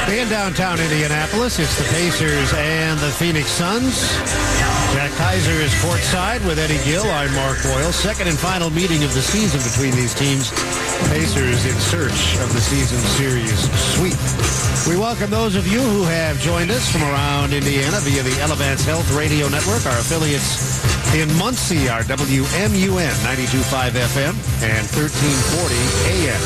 In downtown Indianapolis, it's the Pacers and the Phoenix Suns. Jack Kaiser is courtside with Eddie Gill. I'm Mark Boyle. Second and final meeting of the season between these teams. Pacers in search of the season series sweep. We welcome those of you who have joined us from around Indiana via the Elevance Health Radio Network. Our affiliates in Muncie are WMUN 92.5 FM and 1340 AM.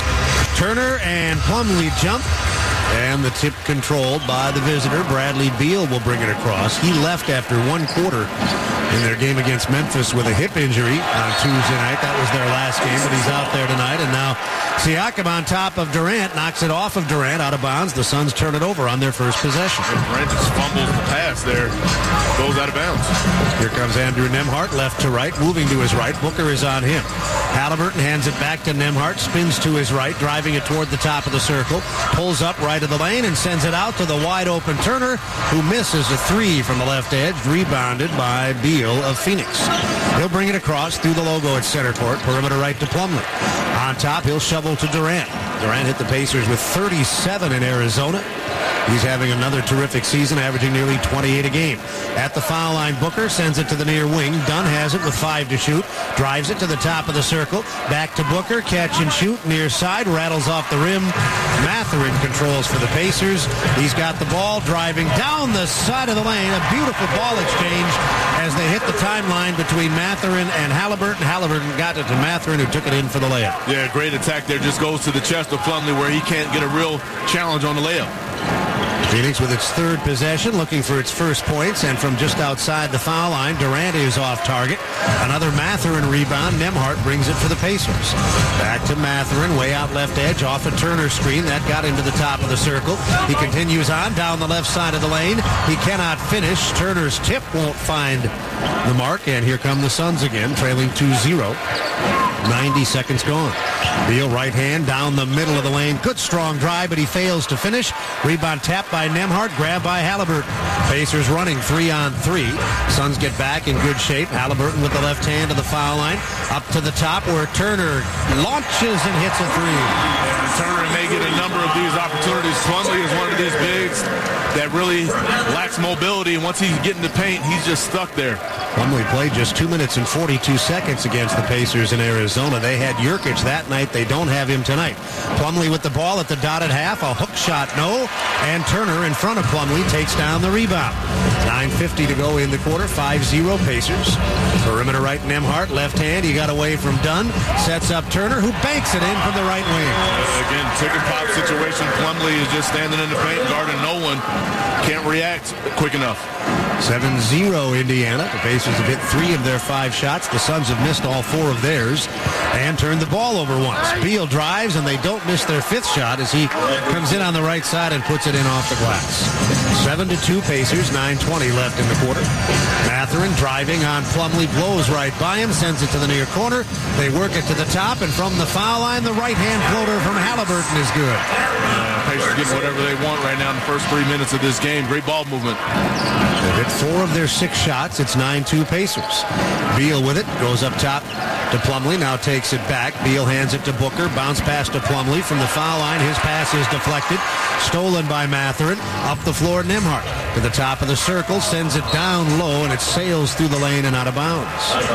Turner and Plumlee jump. And the tip controlled by the visitor. Bradley Beal will bring it across. He left after one quarter in their game against Memphis with a hip injury on Tuesday night. That was their last game, but he's out there tonight. And now Siakam on top of Durant, knocks it off of Durant, out of bounds. The Suns turn it over on their first possession. Durant just fumbles the pass there, goes out of bounds. Here comes Andrew Nembhard, left to right, moving to his right. Booker is on him. Halliburton hands it back to Nembhard, spins to his right, driving it toward the top of the circle, pulls up right of the lane and sends it out to the wide-open Turner, who misses a three from the left edge, rebounded by Beal of Phoenix. He'll bring it across through the logo at center court, perimeter right to Plumlee. On top, he'll shovel to Durant. Durant hit the Pacers with 37 in Arizona. He's having another terrific season, averaging nearly 28 a game. At the foul line, Booker sends it to the near wing. Dunn has it with 5 to shoot. Drives it to the top of the circle. Back to Booker. Catch and shoot. Near side. Rattles off the rim. Mathurin controls for the Pacers. He's got the ball driving down the side of the lane. A beautiful ball exchange as they hit the timeline between Mathurin and Halliburton. Halliburton got it to Mathurin, who took it in for the layup. Yeah, great attack there. Just goes to the chest of Plumlee where he can't get a real challenge on the layup. Phoenix with its third possession, looking for its first points, and from just outside the foul line, Durant is off target. Another Mathurin rebound. Nembhard brings it for the Pacers. Back to Mathurin, way out left edge, off a Turner screen. That got into the top of the circle. He continues on down the left side of the lane. He cannot finish. Turner's tip won't find the mark, and here come the Suns again, trailing 2-0. 90 seconds gone. Beal right hand down the middle of the lane. Good strong drive, but he fails to finish. Rebound tapped by Nembhard, grabbed by Halliburton. Pacers running 3-on-3. Suns get back in good shape. Halliburton with the left hand to the foul line. Up to the top where Turner launches and hits a three. Yeah, Turner may get a number of these opportunities. Plumlee is one of these bigs that really lacks mobility. Once he's getting the paint, he's just stuck there. Plumlee played just 2 minutes and 42 seconds against the Pacers in Arizona. They had Jurkic that night. They don't have him tonight. Plumlee with the ball at the dotted half. A hook shot, no. And Turner in front of Plumlee takes down the rebound. 9:50 to go in the quarter. 5-0 Pacers. Perimeter right, Nembhard. Left hand. He got away from Dunn. Sets up Turner, who banks it in from the right wing. Again, chicken pop situation. Plumlee is just standing in the paint, guarding no one. Can't react quick enough. 7-0 Indiana. The Pacers have hit 3 of their 5 shots. The Suns have missed all 4 of theirs and turned the ball over once. Beal drives, and they don't miss their 5th shot as he comes in on the right side and puts it in off the glass. 7-2 Pacers, 9:20 left in the quarter. Mathurin driving on Plumlee, blows right by him, sends it to the near corner. They work it to the top, and from the foul line, the right-hand floater from Halliburton is good. Pacers getting whatever they want right now in the first 3 minutes of this game. Great ball movement. They've hit 4 of their 6 shots. It's 9-2 Pacers. Beal with it, goes up top to Plumlee, now takes it back. Beal hands it to Booker, bounce pass to Plumlee from the foul line. His pass is deflected, stolen by Mathurin. Up the floor, Nembhard to the top of the circle, sends it down low, and it sails through the lane and out of bounds.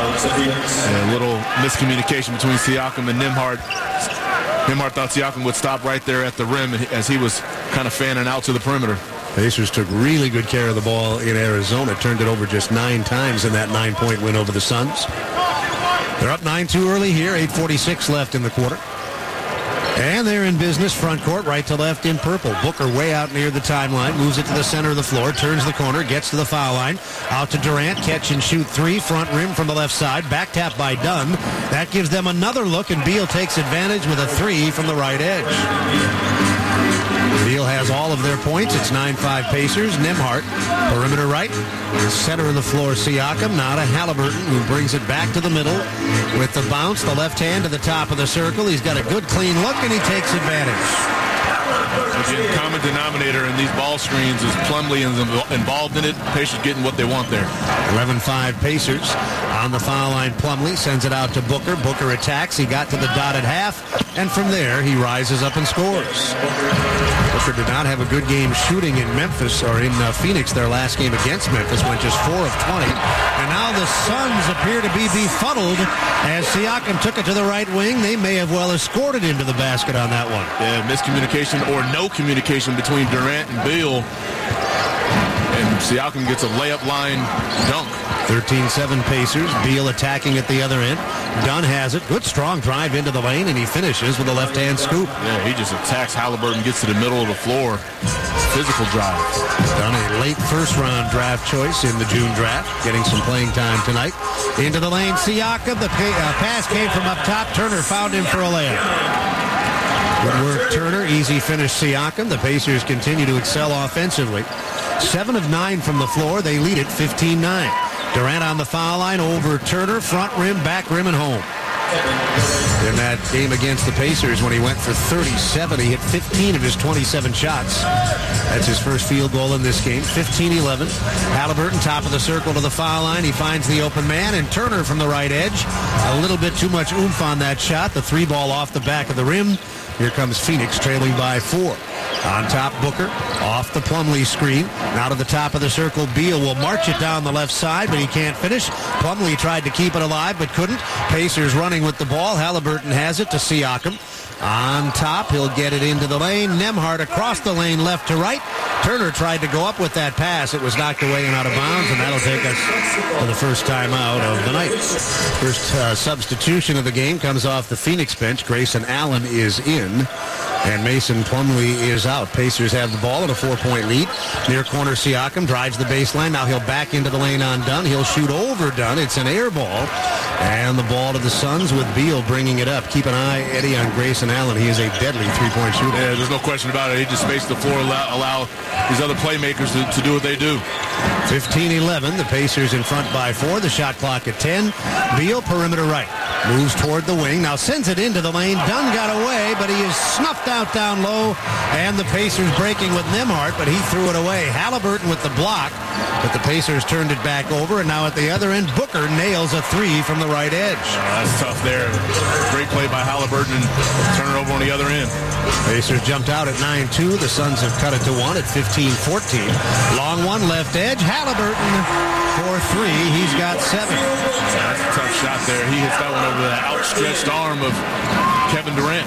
A little miscommunication between Siakam and Nembhard. Nembhard thought Siakam would stop right there at the rim as he was kind of fanning out to the perimeter. Pacers took really good care of the ball in Arizona. Turned it over just 9 times in that 9-point win over the Suns. They're up 9-2 early here. 8:46 left in the quarter. And they're in business, front court, right to left in purple. Booker way out near the timeline, moves it to the center of the floor, turns the corner, gets to the foul line. Out to Durant, catch and shoot 3, front rim from the left side. Back tap by Dunn. That gives them another look, and Beal takes advantage with a 3 from the right edge. Beal has all of their points. It's 9-5 Pacers. Nembhard, perimeter right. Center of the floor, Siakam. Now to Halliburton, who brings it back to the middle with the bounce. The left hand to the top of the circle. He's got a good, clean look, and he takes advantage. Again, common denominator in these ball screens is Plumlee is involved in it. Pacers getting what they want there. 11-5 Pacers. On the foul line, Plumlee sends it out to Booker. Booker attacks. He got to the dot at half, and from there, he rises up and scores. Booker did not have a good game shooting in Memphis, or in Phoenix, their last game against Memphis, went just 4 of 20. And now the Suns appear to be befuddled as Siakam took it to the right wing. They may have well escorted him to the basket on that one. Yeah, miscommunication or no communication between Durant and Beal. And Siakam gets a layup line dunk. 13-7 Pacers. Beal attacking at the other end. Dunn has it. Good strong drive into the lane, and he finishes with a left-hand scoop. Yeah, he just attacks Halliburton, gets to the middle of the floor. Physical drive. Dunn, a late first-round draft choice in the June draft, getting some playing time tonight. Into the lane, Siakam. The pass came from up top. Turner found him for a layup. Good work, Turner. Easy finish, Siakam. The Pacers continue to excel offensively. 7 of 9 from the floor. They lead it 15-9. Durant on the foul line over Turner. Front rim, back rim, and home. In that game against the Pacers when he went for 37, he hit 15 of his 27 shots. That's his first field goal in this game. 15-11. Halliburton, top of the circle to the foul line. He finds the open man, and Turner from the right edge. A little bit too much oomph on that shot. The 3-ball off the back of the rim. Here comes Phoenix trailing by 4. On top, Booker, off the Plumlee screen. Now to the top of the circle, Beal will march it down the left side, but he can't finish. Plumlee tried to keep it alive, but couldn't. Pacers running with the ball. Halliburton has it to Siakam. On top, he'll get it into the lane. Nembhard across the lane, left to right. Turner tried to go up with that pass. It was knocked away and out of bounds, and that'll take us to the first time out of the night. First substitution of the game comes off the Phoenix bench. Grayson Allen is in, and Mason Plumlee is out. Pacers have the ball in a 4-point lead. Near corner, Siakam drives the baseline. Now he'll back into the lane on Dunn. He'll shoot over Dunn. It's an air ball. And the ball to the Suns with Beal bringing it up. Keep an eye, Eddie, on Grayson Allen. He is a deadly three-point shooter. Yeah, there's no question about it. He just spaced the floor, allow these other playmakers to do what they do. 15-11. The Pacers in front by 4. The shot clock at 10. Beal, perimeter right. Moves toward the wing. Now sends it into the lane. Dunn got away, but he is snuffed out down low. And the Pacers breaking with Nembhard, but he threw it away. Halliburton with the block, but the Pacers turned it back over. And now at the other end, Booker nails a 3 from the right edge. That's tough there. Great play by Halliburton and turn it over on the other end. Pacers jumped out at 9-2. The Suns have cut it to 1 at 15-14. Long one, left edge. Halliburton for 3. He's got 7. That's a tough shot there. He hits that one over the outstretched arm of Kevin Durant.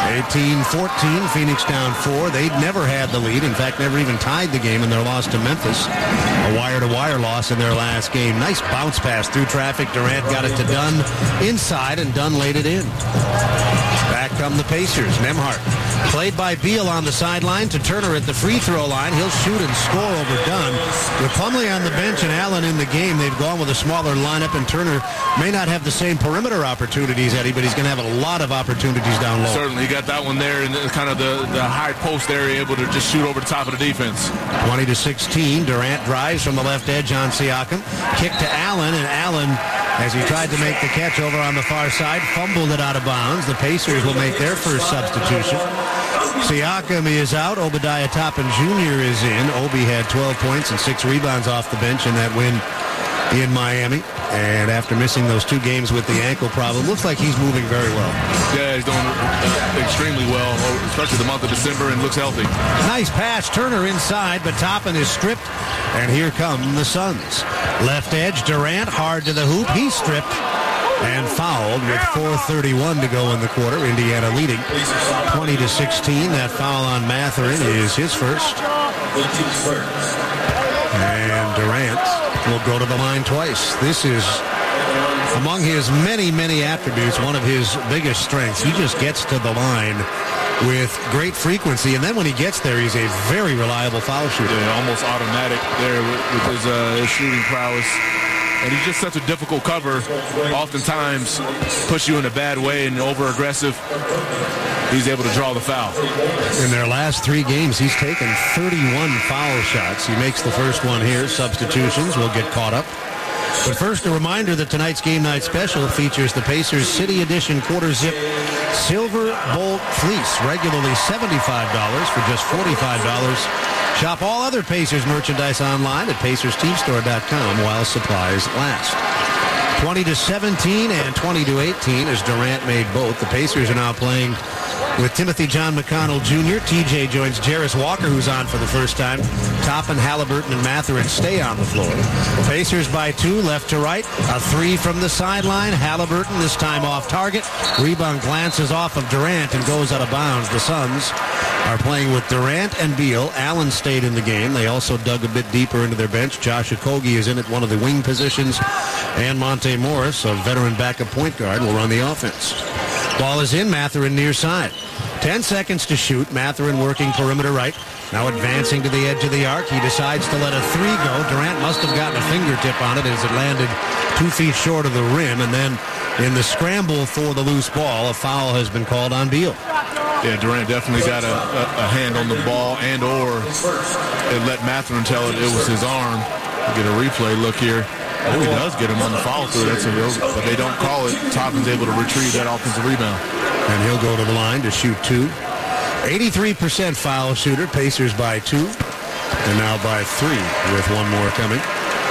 18-14. Phoenix down 4. They'd never had the lead. In fact, never even tied the game in their loss to Memphis. A wire-to-wire loss in their last game. Nice bounce pass through traffic. Durant got it to Dunn inside, and Dunn laid it in. Back come the Pacers. Nembhard played by Beal on the sideline to Turner at the free throw line. He'll shoot and score over Dunn. With Plumlee on the bench and Allen in the game, they've gone with a smaller lineup, and Turner may not have the same perimeter opportunities, Eddie, but he's going to have a lot of opportunities down low. Certainly, he got that one there in kind of the high post area, able to just shoot over the top of the defense. 20-16. Durant drives from the left edge on Siakam. Kick to Allen, and Allen, as he tried to make the catch over on the far side, fumbled it out of bounds. The Pacers will make their first substitution. Siakam is out. Obadiah Toppin Jr. is in. Obi had 12 points and 6 rebounds off the bench in that win in Miami. And after missing those 2 games with the ankle problem, looks like he's moving very well. Yeah, he's doing extremely well, especially the month of December, and looks healthy. Nice pass. Turner inside, but Toppin is stripped. And here come the Suns. Left edge, Durant hard to the hoop. He's stripped and fouled with 4:31 to go in the quarter. Indiana leading 20-16. That foul on Mathurin is his first. And Durant will go to the line twice. This is, among his many, many attributes, one of his biggest strengths. He just gets to the line with great frequency, and then when he gets there, he's a very reliable foul shooter. Yeah, almost automatic there with his shooting prowess. And he's just such a difficult cover. Oftentimes push you in a bad way and over-aggressive. He's able to draw the foul. In their last 3 games, he's taken 31 foul shots. He makes the first one here. Substitutions will get caught up. But first, a reminder that tonight's Game Night Special features the Pacers City Edition Quarter Zip Silver Bolt Fleece, regularly $75 for just $45. Shop all other Pacers merchandise online at PacersTeamStore.com while supplies last. 20-17 and 20-18 as Durant made both. The Pacers are now playing with Timothy John McConnell Jr. TJ joins Jarris Walker, who's on for the first time. Toppin, Halliburton, and Mathurin stay on the floor. Pacers by 2, left to right. A 3 from the sideline. Halliburton, this time off target. Rebound glances off of Durant and goes out of bounds. The Suns are playing with Durant and Beal. Allen stayed in the game. They also dug a bit deeper into their bench. Josh Okogie is in at one of the wing positions. And Monte Morris, a veteran backup point guard, will run the offense. Ball is in. Mathurin near side. 10 seconds to shoot. Mathurin working perimeter right. Now advancing to the edge of the arc. He decides to let a 3 go. Durant must have gotten a fingertip on it as it landed 2 feet short of the rim. And then in the scramble for the loose ball, a foul has been called on Beal. Yeah, Durant definitely got a hand on the ball, and or it let Mathurin tell it was his arm. Get a replay look here. Oh, he does get him on the follow through. But they don't call it. Toppin's able to retrieve that offensive rebound. And he'll go to the line to shoot 2. 83% foul shooter. Pacers by 2. And now by 3 with one more coming.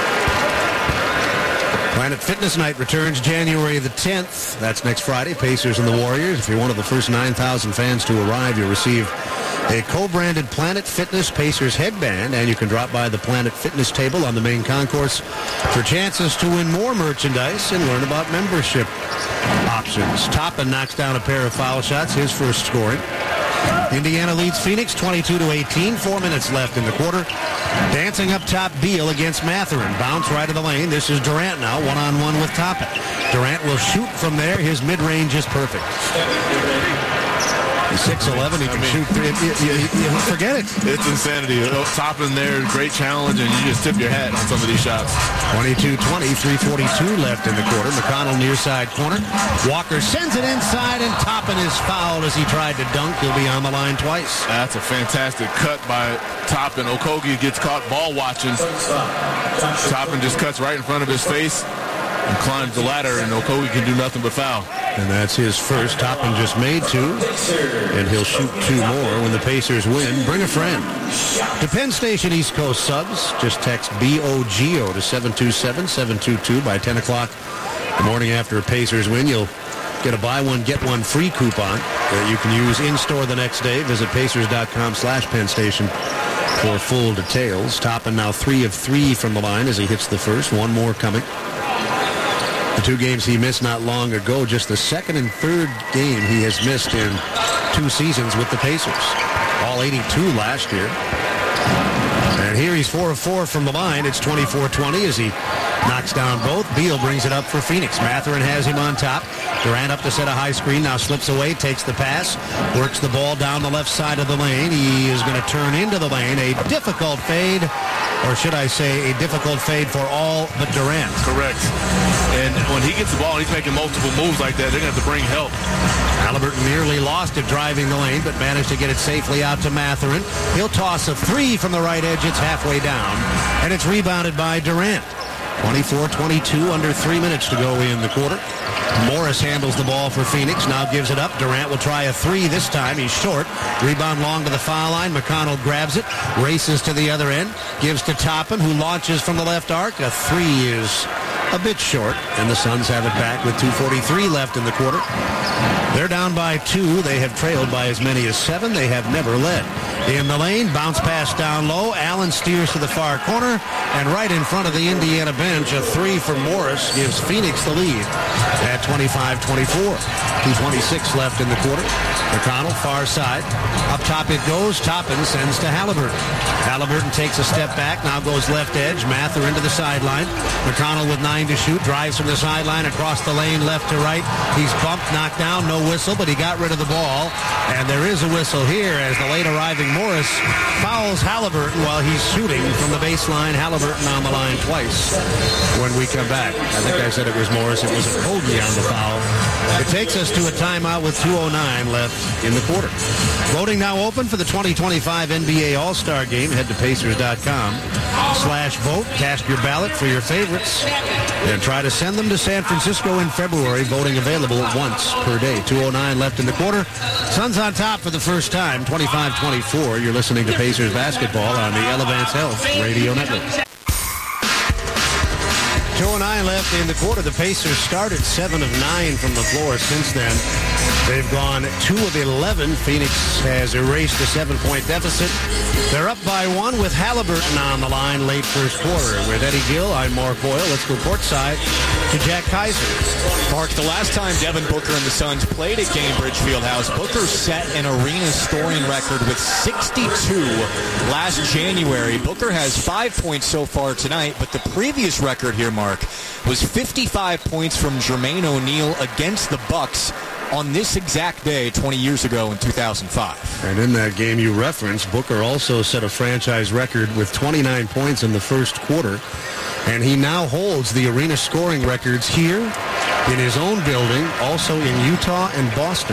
Planet Fitness Night returns January the 10th. That's next Friday. Pacers and the Warriors. If you're one of the first 9,000 fans to arrive, you'll receive a co-branded Planet Fitness Pacers headband, and you can drop by the Planet Fitness table on the main concourse for chances to win more merchandise and learn about membership options. Toppin knocks down a pair of foul shots, his first scoring. Indiana leads Phoenix 22-18. 4 minutes left in the quarter. Dancing up top, Beal against Mathurin. Bounce right of the lane. This is Durant now, one-on-one with Toppin. Durant will shoot from there. His mid-range is perfect. He's 6'11", he can shoot. You forget it. It's insanity. Toppin there, great challenge, and you just tip your hat on some of these shots. 22-20, 3:42 left in the quarter. McConnell near side corner. Walker sends it inside, and Toppin is fouled as he tried to dunk. He'll be on the line twice. That's a fantastic cut by Toppin. Okogie gets caught ball watching. Toppin just cuts right in front of his face and climbs the ladder, and Okogie can do nothing but foul. And that's his first. Toppin just made 2, and he'll shoot 2 more when the Pacers win. Bring a friend. To Penn Station East Coast subs, just text BOGO to 727-722 by 10 o'clock the morning after a Pacers win. You'll get a buy one, get one free coupon that you can use in-store the next day. Visit Pacers.com/Penn Station for full details. Toppin now 3 of 3 from the line as he hits the first. One more coming. The 2 games he missed not long ago, just the second and third game he has missed in 2 seasons with the Pacers. All 82 last year. And here he's 4 of 4 from the line. It's 24-20 as he knocks down both. Beal brings it up for Phoenix. Mathurin has him on top. Durant up to set a high screen. Now slips away, takes the pass, works the ball down the left side of the lane. He is going to turn into the lane. A difficult fade, or should I say a difficult fade for all but Durant. Correct. And when he gets the ball and he's making multiple moves like that, they're going to have to bring help. Halliburton nearly lost it driving the lane, but managed to get it safely out to Mathurin. He'll toss a 3 from the right edge. It's halfway down, and it's rebounded by Durant. 24-22, under 3 minutes to go in the quarter. Morris handles the ball for Phoenix, now gives it up. Durant will try a 3 this time. He's short. Rebound long to the foul line. McConnell grabs it, races to the other end, gives to Toppin, who launches from the left arc. A 3 is a bit short, and the Suns have it back with 2:43 left in the quarter. They're down by 2. They have trailed by as many as 7. They have never led. In the lane, bounce pass down low. Allen steers to the far corner, and right in front of the Indiana bench, a 3 from Morris gives Phoenix the lead at 25-24. 2:26 left in the quarter. McConnell, far side. Up top it goes. Toppin sends to Halliburton. Halliburton takes a step back, now goes left edge. Mathurin to the sideline. McConnell with 9 to shoot, drives from the sideline across the lane, left to right. He's bumped, knocked down, no whistle, but he got rid of the ball. And there is a whistle here as the late arriving Morris fouls Halliburton while he's shooting from the baseline. Halliburton on the line twice. When we come back, I think I said it was Morris. It was Okogie bogey on the foul. It takes us to a timeout with 2:09 left in the quarter. Voting now open for the 2025 NBA All-Star Game. Head to Pacers.com/vote. Cast your ballot for your favorites. And try to send them to San Francisco in February. Voting available once per day. 2:09 left in the quarter. Suns on top for the first time, 25-24. You're listening to Pacers basketball on the Elevance Health Radio Network. 2:09 left in the quarter. The Pacers started 7 of 9 from the floor since then. They've gone 2 of 11. Phoenix has erased a 7-point deficit. They're up by 1 with Halliburton on the line late first quarter. With Eddie Gill, I'm Mark Boyle. Let's go courtside to Jack Kaiser. Mark, the last time Devin Booker and the Suns played at Gainbridge Fieldhouse, Booker set an arena scoring record with 62 last January. Booker has 5 points so far tonight, but the previous record here, Mark, was 55 points from Jermaine O'Neal against the Bucks on this exact day 20 years ago in 2005. And in that game you referenced, Booker also set a franchise record with 29 points in the first quarter. And he now holds the arena scoring records here in his own building, also in Utah and Boston.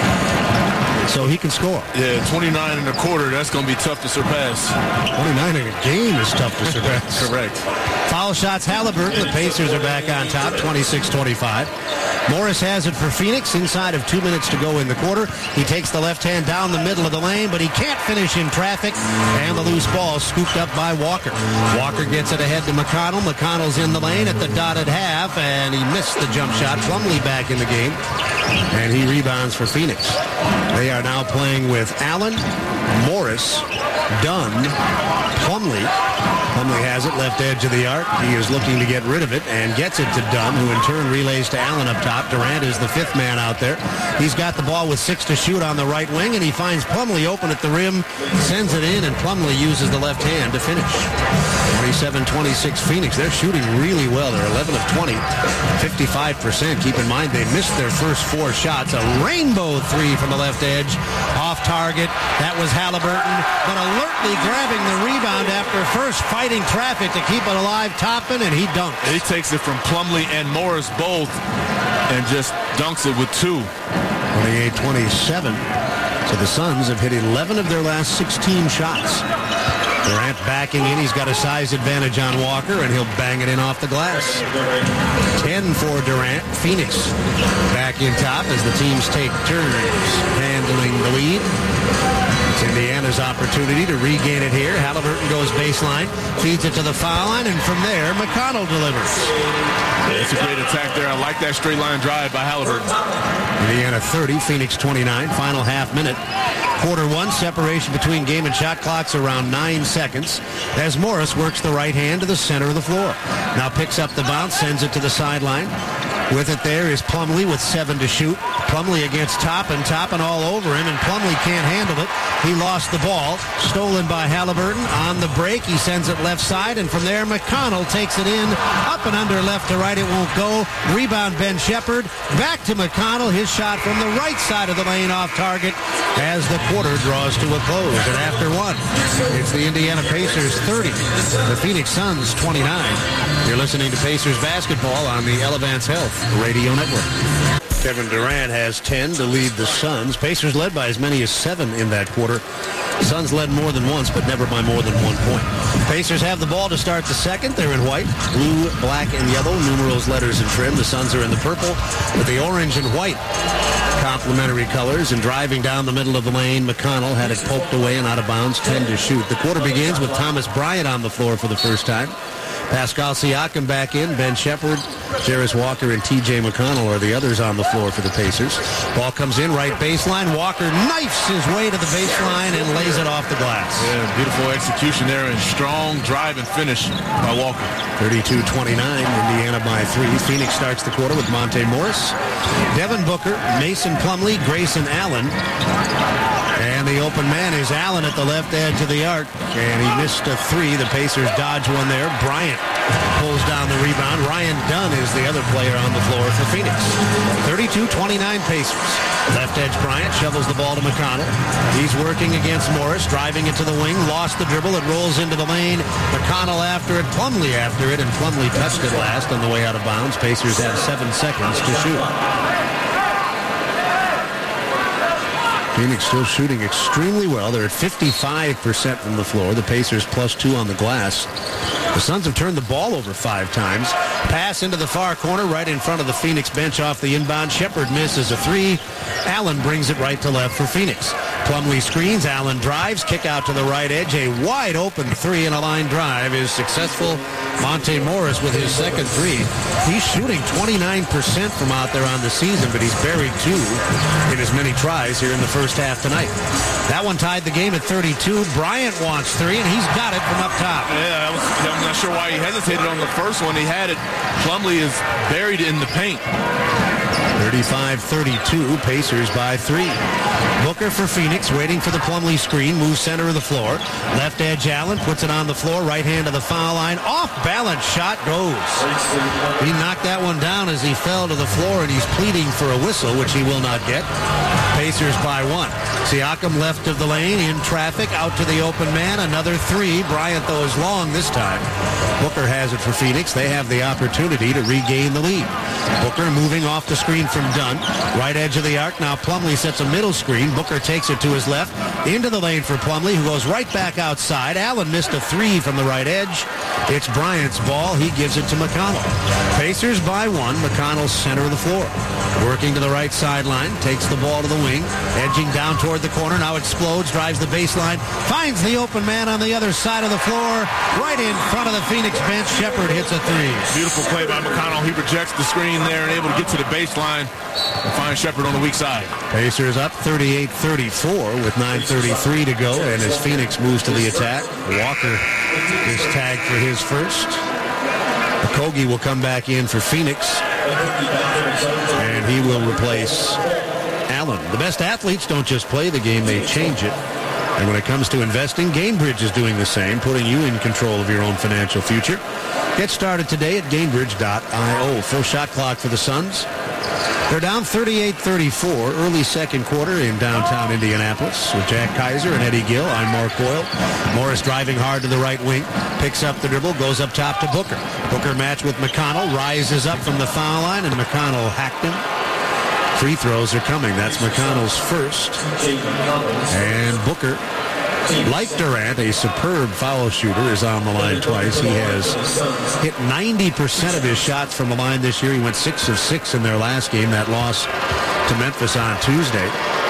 So he can score. Yeah, 29 in a quarter, that's going to be tough to surpass. 29 in a game is tough to surpass. Correct. Foul shots, Halliburton. The Pacers are back on top, 26-25. Morris has it for Phoenix inside of 2 minutes to go in the quarter. He takes the left hand down the middle of the lane, but he can't finish in traffic. And the loose ball scooped up by Walker. Walker gets it ahead to McConnell. McConnell's in the lane at the dotted half, and he missed the jump shot. Plumlee back in the game, and he rebounds for Phoenix. They are now playing with Allen, Morris, Dunn, Plumlee. Plumlee has it, left edge of the arc. He is looking to get rid of it and gets it to Dunn, who in turn relays to Allen up top. Durant is the fifth man out there. He's got the ball with 6 to shoot on the right wing, and he finds Plumlee open at the rim, sends it in, and Plumlee uses the left hand to finish. 27-26 Phoenix. They're shooting really well. They're 11 of 20, 55%. Keep in mind they missed their first 4 shots. A rainbow 3 from the left edge, off target. That was Halliburton, but alertly grabbing the rebound after first fighting traffic to keep it alive. Toppin, and he dunks. He takes it from Plumlee and Morris both and just dunks it with 2. 28-27. So the Suns have hit 11 of their last 16 shots. Durant backing in. He's got a size advantage on Walker, and he'll bang it in off the glass. 10 for Durant. Phoenix back in top as the teams take turns handling the lead. It's Indiana's opportunity to regain it here. Halliburton goes baseline, feeds it to the foul line, and from there, McConnell delivers. It's a great attack there. I like that straight line drive by Halliburton. Indiana 30, Phoenix 29, final half minute. Quarter 1, separation between game and shot clocks around 9 seconds as Morris works the right hand to the center of the floor. Now picks up the bounce, sends it to the sideline. With it there is Plumlee with 7 to shoot. Plumlee against Toppin all over him, and Plumlee can't handle it. He lost the ball. Stolen by Halliburton. On the break, he sends it left side, and from there, McConnell takes it in. Up and under, left to right, it won't go. Rebound, Ben Shepherd. Back to McConnell. His shot from the right side of the lane off target as the quarter draws to a close. And after 1, it's the Indiana Pacers 30, the Phoenix Suns 29. You're listening to Pacers basketball on the Elevance Health Radio Network. Kevin Durant has 10 to lead the Suns. Pacers led by as many as 7 in that quarter. Suns led more than once, but never by more than 1 point. Pacers have the ball to start the second. They're in white, blue, black, and yellow, numerals, letters, and trim. The Suns are in the purple with the orange and white complementary colors. And driving down the middle of the lane, McConnell had it poked away and out of bounds, 10 to shoot. The quarter begins with Thomas Bryant on the floor for the first time. Pascal Siakam back in. Ben Shepherd, Jarris Walker, and T.J. McConnell are the others on the floor for the Pacers. Ball comes in, right baseline. Walker knifes his way to the baseline and lays it off the glass. Yeah, beautiful execution there and strong drive and finish by Walker. 32-29, Indiana by 3. Phoenix starts the quarter with Monte Morris, Devin Booker, Mason Plumlee, Grayson Allen. And And the open man is Allen at the left edge of the arc. And he missed a three. The Pacers dodge one there. Bryant pulls down the rebound. Ryan Dunn is the other player on the floor for Phoenix. 32-29 Pacers. Left edge Bryant shovels the ball to McConnell. He's working against Morris, driving it to the wing. Lost the dribble. It rolls into the lane. McConnell after it. Plumlee after it. And Plumlee touched it last on the way out of bounds. Pacers have 7 seconds to shoot. Phoenix still shooting extremely well. They're at 55% from the floor. The Pacers +2 on the glass. The Suns have turned the ball over 5 times. Pass into the far corner right in front of the Phoenix bench off the inbound. Shepard misses a 3. Allen brings it right to left for Phoenix. Plumlee screens. Allen drives. Kick out to the right edge. A wide open 3 and a line drive is successful. Monte Morris with his second 3. He's shooting 29% from out there on the season, but he's buried 2 in as many tries here in the first half tonight. That one tied the game at 32. Bryant wants 3, and he's got it from up top. Yeah, I'm not sure why he hesitated on the first one. He had it. Plumlee is buried in the paint. 35-32, Pacers by 3. Booker for Phoenix, waiting for the Plumlee screen, moves center of the floor. Left edge Allen, puts it on the floor, right hand to the foul line. Off balance shot goes. He knocked that one down as he fell to the floor, and he's pleading for a whistle, which he will not get. Pacers by 1. Siakam left of the lane, in traffic, out to the open man. Another 3. Bryant, though, is long this time. Booker has it for Phoenix. They have the opportunity to regain the lead. Booker moving off the screen from Dunn. Right edge of the arc. Now Plumlee sets a middle screen. Booker takes it to his left. Into the lane for Plumlee, who goes right back outside. Allen missed a 3 from the right edge. It's Bryant's ball. He gives it to McConnell. Pacers by 1. McConnell's center of the floor. Working to the right sideline. Takes the ball to the wing. Edging down toward the corner. Now explodes. Drives the baseline. Finds the open man on the other side of the floor. Right in front of the Phoenix bench. Shepard hits a 3. Beautiful play by McConnell. He rejects the screen there and able to get to the baseline and find Shepard on the weak side. Pacers up 38-34 with 9:33 to go. And as Phoenix moves to the attack, Walker is tagged for his first. Okogie will come back in for Phoenix. And he will replace Allen. The best athletes don't just play the game, they change it. And when it comes to investing, Gainbridge is doing the same, putting you in control of your own financial future. Get started today at Gainbridge.io. Full shot clock for the Suns. They're down 38-34, early second quarter in downtown Indianapolis with Jack Kaiser and Eddie Gill. I'm Mark Boyle. Morris driving hard to the right wing, picks up the dribble, goes up top to Booker. Booker match with McConnell, rises up from the foul line, and McConnell hacked him. Free throws are coming. That's McConnell's first. And Booker, like Durant, a superb foul shooter, is on the line twice. He has hit 90% of his shots from the line this year. He went 6 of 6 in their last game, that loss to Memphis on Tuesday.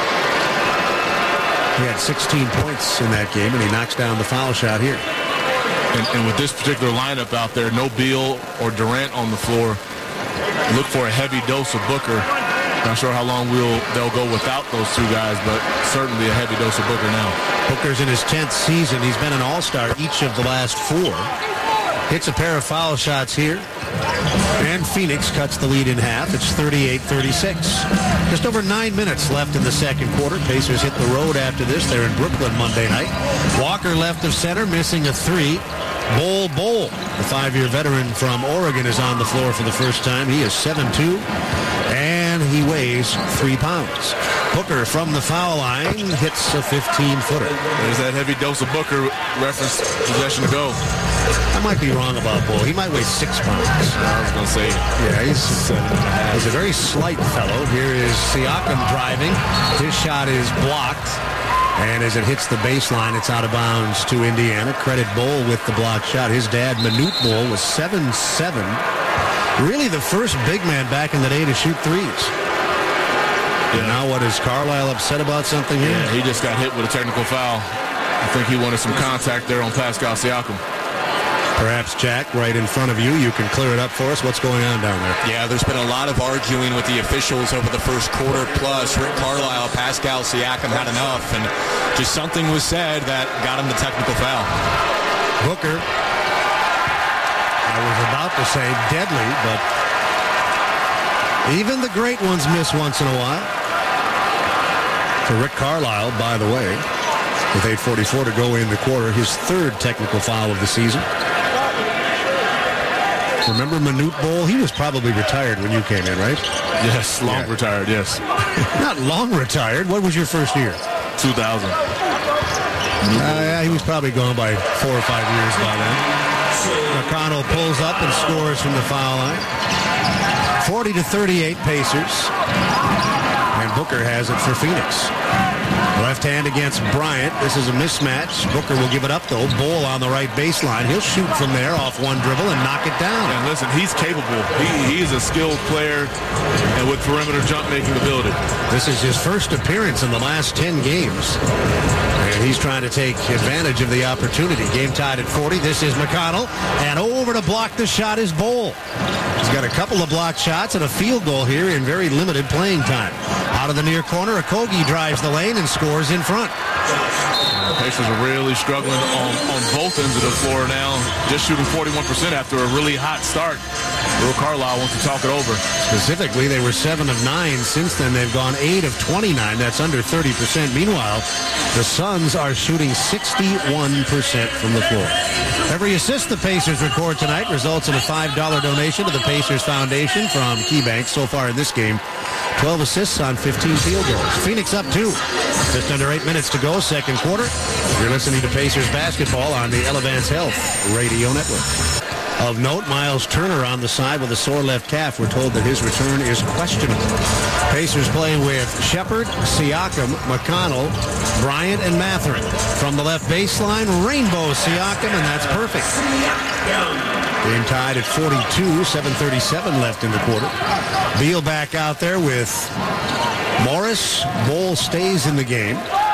He had 16 points in that game, and he knocks down the foul shot here. And with this particular lineup out there, no Beal or Durant on the floor, look for a heavy dose of Booker. Not sure how long they'll go without those 2 guys, but certainly a heavy dose of Booker now. Booker's in his 10th season. He's been an all-star each of the last 4. Hits a pair of foul shots here. And Phoenix cuts the lead in half. It's 38-36. Just over 9 minutes left in the second quarter. Pacers hit the road after this. They're in Brooklyn Monday night. Walker left of center, missing a 3. Bol, the 5-year veteran from Oregon, is on the floor for the first time. He is 7'2", and he weighs 3 pounds. Booker from the foul line hits a 15-footer. There's that heavy dose of Booker reference possession to go. I might be wrong about Bol. He might weigh 6 pounds. I was going to say. Yeah, he's a very slight fellow. Here is Siakam driving. His shot is blocked. And as it hits the baseline, it's out of bounds to Indiana. Credit Bol with the block shot. His dad, Manute Bol, was 7'7". Really the first big man back in the day to shoot threes. Yeah. And now what, is Carlisle upset about something here? Yeah, he just got hit with a technical foul. I think he wanted some contact there on Pascal Siakam. Perhaps, Jack, right in front of you, you can clear it up for us. What's going on down there? Yeah, there's been a lot of arguing with the officials over the first quarter plus. Rick Carlisle, Pascal Siakam had enough, and just something was said that got him the technical foul. Booker, I was about to say deadly, but even the great ones miss once in a while. For Rick Carlisle, by the way, with 8:44 to go in the quarter, his third technical foul of the season. Remember Manute Bol? He was probably retired when you came in, right? Yes, retired, yes. Not long retired. What was your first year? 2000. Yeah, he was probably gone by 4 or 5 years by then. McConnell pulls up and scores from the foul line. 40-38 Pacers. And Booker has it for Phoenix. Left hand against Bryant. This is a mismatch. Booker will give it up, though. Bol on the right baseline. He'll shoot from there off one dribble and knock it down. And listen, he's capable. He's a skilled player and with perimeter jump-making ability. This is his first appearance in the last 10 games. And he's trying to take advantage of the opportunity. Game tied at 40. This is McConnell. And over to block the shot is Bol. He's got a couple of blocked shots and a field goal here in very limited playing time. Out of the near corner, Okogie drives the lane and scores in front. Pacers are really struggling on both ends of the floor now. Just shooting 41% after a really hot start. Will Carlisle wants to talk it over. Specifically, they were 7 of 9. Since then, they've gone 8 of 29. That's under 30%. Meanwhile, the Suns are shooting 61% from the floor. Every assist the Pacers record tonight results in a $5 donation to the Pacers Foundation from KeyBank. So far in this game, 12 assists on 15 field goals. Phoenix up 2. Just under 8 minutes to go, second quarter. You're listening to Pacers basketball on the Elevance Health Radio Network. Of note, Miles Turner on the side with a sore left calf. We're told that his return is questionable. Pacers play with Shepherd, Siakam, McConnell, Bryant, and Mathurin. From the left baseline, Rainbow Siakam, and that's perfect. Game tied at 42, 7:37 left in the quarter. Beal back out there with Morris. Bol stays in the game.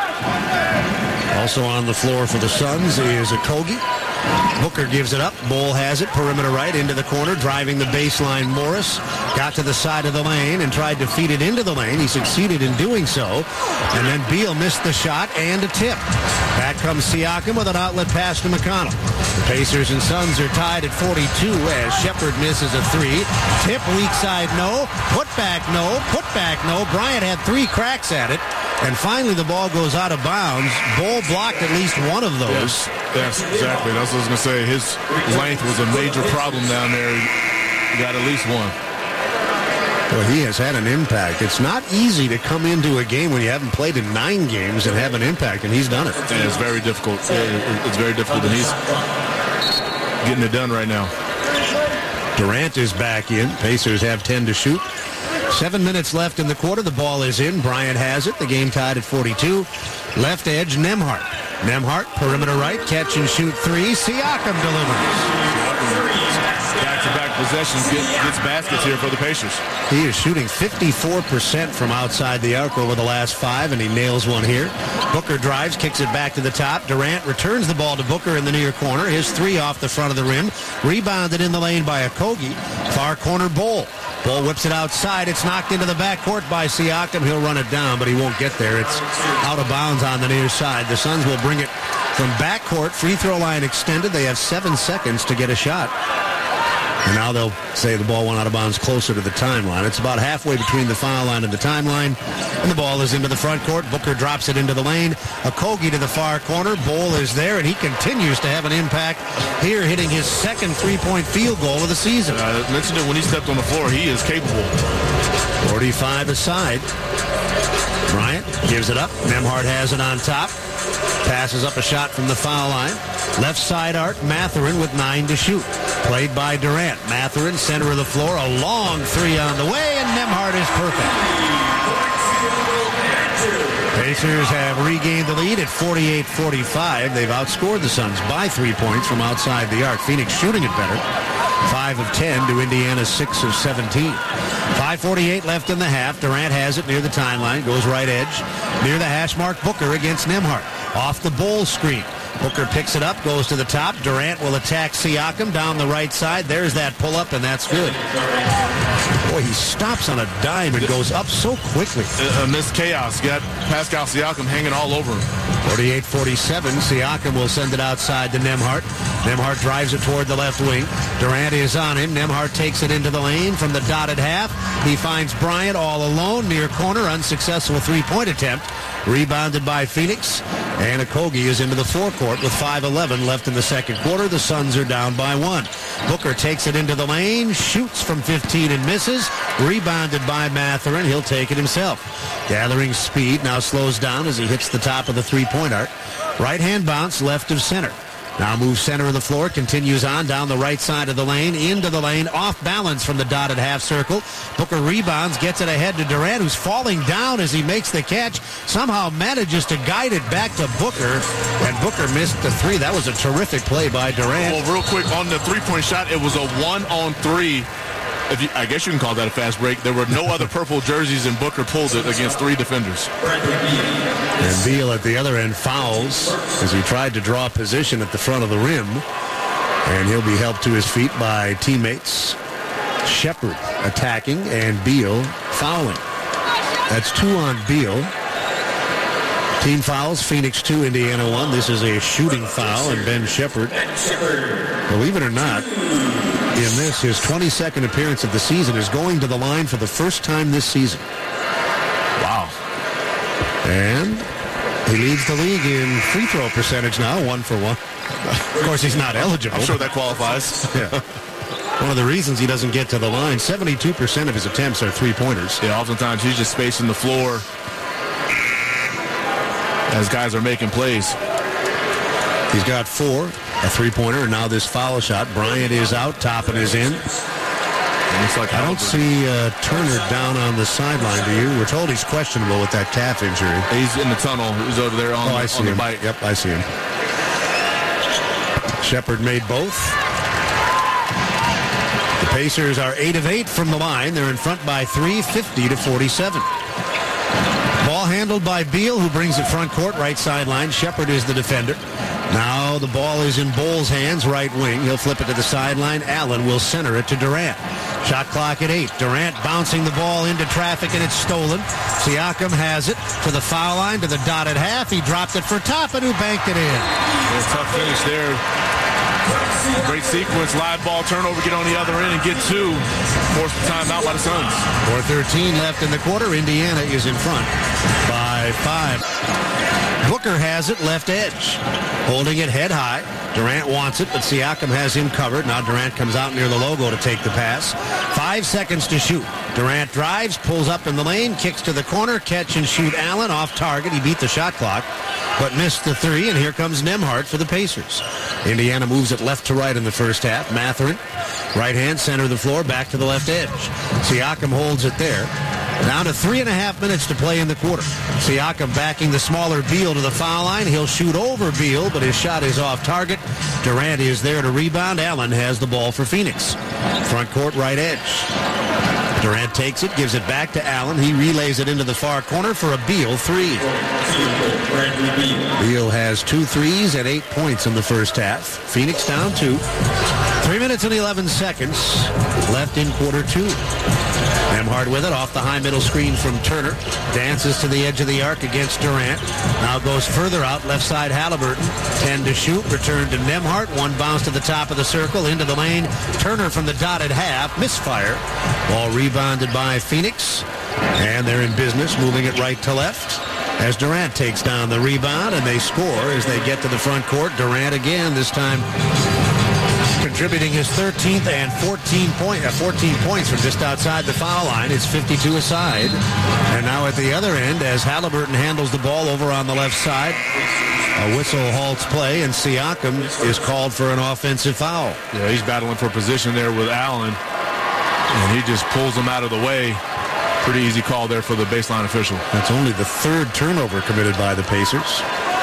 Also on the floor for the Suns is Okogie. Booker gives it up. Bol has it. Perimeter right into the corner. Driving the baseline. Morris got to the side of the lane and tried to feed it into the lane. He succeeded in doing so. And then Beal missed the shot and a tip. Back comes Siakam with an outlet pass to McConnell. The Pacers and Suns are tied at 42 as Shepherd misses a 3. Tip weak side no. Put back no. Put back no. Bryant had 3 cracks at it. And finally the ball goes out of bounds. Bol blocked at least one of those. Yes, exactly. That's what I was going to say. His length was a major problem down there. He got at least one. Well, he has had an impact. It's not easy to come into a game when you haven't played in 9 games and have an impact, and he's done it. And it's very difficult. It's very difficult, and he's getting it done right now. Durant is back in. Pacers have 10 to shoot. 7 minutes left in the quarter. The ball is in. Bryant has it. The game tied at 42. Left edge, Nembhard. Nembhard, perimeter right, catch and shoot 3. Siakam delivers. Back-to-back possessions gets baskets here for the Pacers. He is shooting 54% from outside the arc over the last 5, and he nails one here. Booker drives, kicks it back to the top. Durant returns the ball to Booker in the near corner. His 3 off the front of the rim. Rebounded in the lane by Okogie. Far corner, Bol. Bol whips it outside. It's knocked into the backcourt by Siakam. He'll run it down, but he won't get there. It's out of bounds on the near side. The Suns will bring it from backcourt. Free throw line extended. They have 7 seconds to get a shot. And now they'll say the ball went out of bounds closer to the timeline. It's about halfway between the foul line and the timeline. And the ball is into the front court. Booker drops it into the lane. Okogie to the far corner. Bol is there, and he continues to have an impact here, hitting his second 3-point field goal of the season. I mentioned it when he stepped on the floor. He is capable. 45 aside. Bryant gives it up. Nembhard has it on top. Passes up a shot from the foul line. Left side arc, Mathurin with 9 to shoot. Played by Durant. Mathurin, center of the floor. A long 3 on the way, and Nembhard is perfect. Pacers have regained the lead at 48-45. They've outscored the Suns by 3 points from outside the arc. Phoenix shooting it better. 5 of 10 to Indiana's 6 of 17. 5:48 left in the half. Durant has it near the timeline. Goes right edge. Near the hash mark, Booker against Nembhard. Off the Bol screen. Booker picks it up, goes to the top. Durant will attack Siakam down the right side. There's that pull-up, and that's good. Boy, he stops on a dime and goes up so quickly. Amidst chaos, got Pascal Siakam hanging all over him. 48-47, Siakam will send it outside to Nembhard. Nembhard drives it toward the left wing. Durant is on him. Nembhard takes it into the lane from the dotted half. He finds Bryant all alone near corner. Unsuccessful three-point attempt. Rebounded by Phoenix. And Okogie is into the forecourt with 5:11 left in the second quarter. The Suns are down by 1. Booker takes it into the lane, shoots from 15 and misses. Rebounded by Mathurin. He'll take it himself. Gathering speed, now slows down as he hits the top of the three-point arc. Right-hand bounce, left of center. Now moves center of the floor, continues on down the right side of the lane, into the lane, off balance from the dotted half circle. Booker rebounds, gets it ahead to Durant, who's falling down as he makes the catch. Somehow manages to guide it back to Booker, and Booker missed the three. That was a terrific play by Durant. Well, real quick, on the three-point shot, it was a 1-on-3. I guess you can call that a fast break. There were no other purple jerseys, and Booker pulled it against 3 defenders. And Beal at the other end fouls as he tried to draw position at the front of the rim. And he'll be helped to his feet by teammates. Shepherd attacking and Beal fouling. That's 2 on Beal. Team fouls, Phoenix 2, Indiana 1. This is a shooting foul, and Ben Shepherd, believe it or not, in this, his 22nd appearance of the season, is going to the line for the first time this season. Wow. And he leads the league in free throw percentage now, 1 for 1. Of course, he's not eligible. I'm sure that qualifies. Yeah. One of the reasons he doesn't get to the line, 72% of his attempts are three-pointers. Yeah, oftentimes he's just spacing the floor as guys are making plays. He's got 4, a three-pointer, and now this foul shot. Bryant is out, Toppin is in. Looks like I don't see Turner down on the sideline, do you? We're told he's questionable with that calf injury. He's in the tunnel. He's over there on the bite. Yep, I see him. Shepherd made both. The Pacers are 8 of 8 from the line. They're in front by 3, 50-47. Ball handled by Beal, who brings it front court, right sideline. Shepherd is the defender. Now the ball is in Bole's hands, right wing. He'll flip it to the sideline. Allen will center it to Durant. Shot clock at 8. Durant bouncing the ball into traffic, and it's stolen. Siakam has it to the foul line, to the dotted half. He dropped it for Toppin, who banked it in. Yeah, tough finish there. Great sequence. Live ball turnover, get on the other end and get 2. Forced the timeout by the Suns. 4:13 left in the quarter. Indiana is in front by 5. Booker has it left edge, holding it head high. Durant wants it, but Siakam has him covered. Now Durant comes out near the logo to take the pass. 5 seconds to shoot. Durant drives, pulls up in the lane, kicks to the corner, catch and shoot Allen off target. He beat the shot clock, but missed the 3, and here comes Nembhard for the Pacers. Indiana moves it left to right in the first half. Mathurin, right hand, center of the floor, back to the left edge. Siakam holds it there. Down to 3.5 minutes to play in the quarter. Siakam backing the smaller Beal to the foul line. He'll shoot over Beal, but his shot is off target. Durant is there to rebound. Allen has the ball for Phoenix. Front court right edge. Durant takes it, gives it back to Allen. He relays it into the far corner for a Beal 3. Beal has 2 threes and 8 points in the first half. Phoenix down 2. 3 minutes and 11 seconds left in quarter 2. Nembhard with it off the high middle screen from Turner. Dances to the edge of the arc against Durant. Now goes further out, left side Halliburton. 10 to shoot, return to Nembhard. 1 bounce to the top of the circle, into the lane. Turner from the dotted half, misfire. Ball rebounded by Phoenix. And they're in business, moving it right to left. As Durant takes down the rebound, and they score as they get to the front court. Durant again, this time contributing his 13th and 14 points from just outside the foul line. It's 52 aside. And now at the other end, as Halliburton handles the ball over on the left side, a whistle halts play, and Siakam is called for an offensive foul. Yeah, he's battling for position there with Allen, and he just pulls him out of the way. Pretty easy call there for the baseline official. That's only the 3rd turnover committed by the Pacers.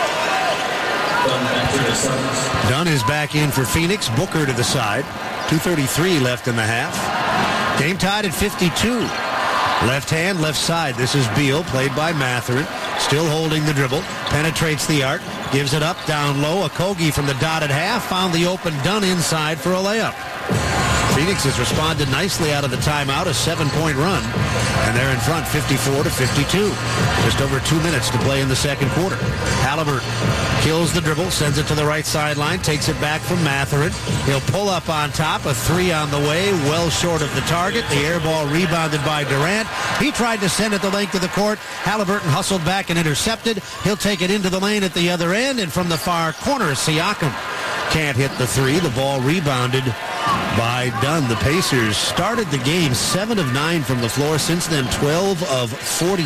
Dunn is back in for Phoenix. Booker to the side. 2:33 left in the half. Game tied at 52. Left hand, left side. This is Beal, played by Mathurin. still holding the dribble, penetrates the arc, gives it up, down low. Okogie from the dotted half found the open Dunn inside for a layup. Phoenix has responded nicely out of the timeout, a 7-point run, and they're in front 54-52. Just over 2 minutes to play in the second quarter. Halliburton kills the dribble, sends it to the right sideline, takes it back from Mathurin. He'll pull up on top, a three on the way, well short of the target. The air ball rebounded by Durant. He tried to send it the length of the court. Halliburton hustled back and intercepted. He'll take it into the lane at the other end, and from the far corner, Siakam can't hit the three. The ball rebounded by Dunn. The Pacers started the game 7 of 9 from the floor. Since then, 12 of 42.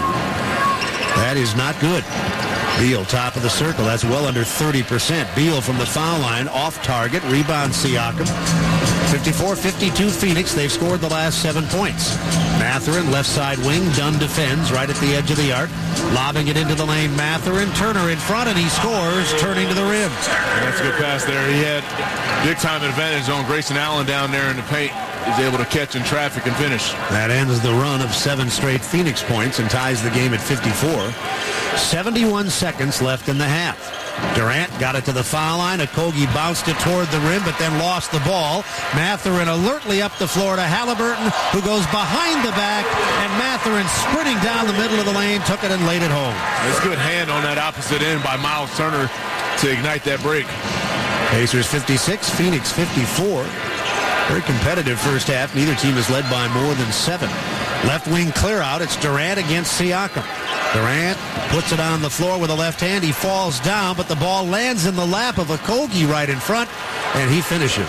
That is not good. Beal, top of the circle. That's well under 30%. Beal from the foul line, off target. Rebound Siakam. 54-52 Phoenix. They've scored the last 7 points. Mathurin, left side wing. Dunn defends right at the edge of the arc. Lobbing it into the lane. Mathurin, Turner in front, and he scores, turning to the rim. That's a good pass there. He had big-time advantage on Grayson Allen down there in the paint. He's able to catch in traffic and finish. That ends the run of 7 straight Phoenix points and ties the game at 54. 71 seconds left in the half. Durant got it to the foul line. Okogie bounced it toward the rim, but then lost the ball. Mathurin alertly up the floor to Halliburton, who goes behind the back, and Mathurin sprinting down the middle of the lane, took it and laid it home. It's a good hand on that opposite end by Miles Turner to ignite that break. Pacers 56, Phoenix 54. Very competitive first half. Neither team is led by more than 7. Left wing clear out. It's Durant against Siakam. Durant puts it on the floor with a left hand. He falls down, but the ball lands in the lap of Okogie right in front, and he finishes.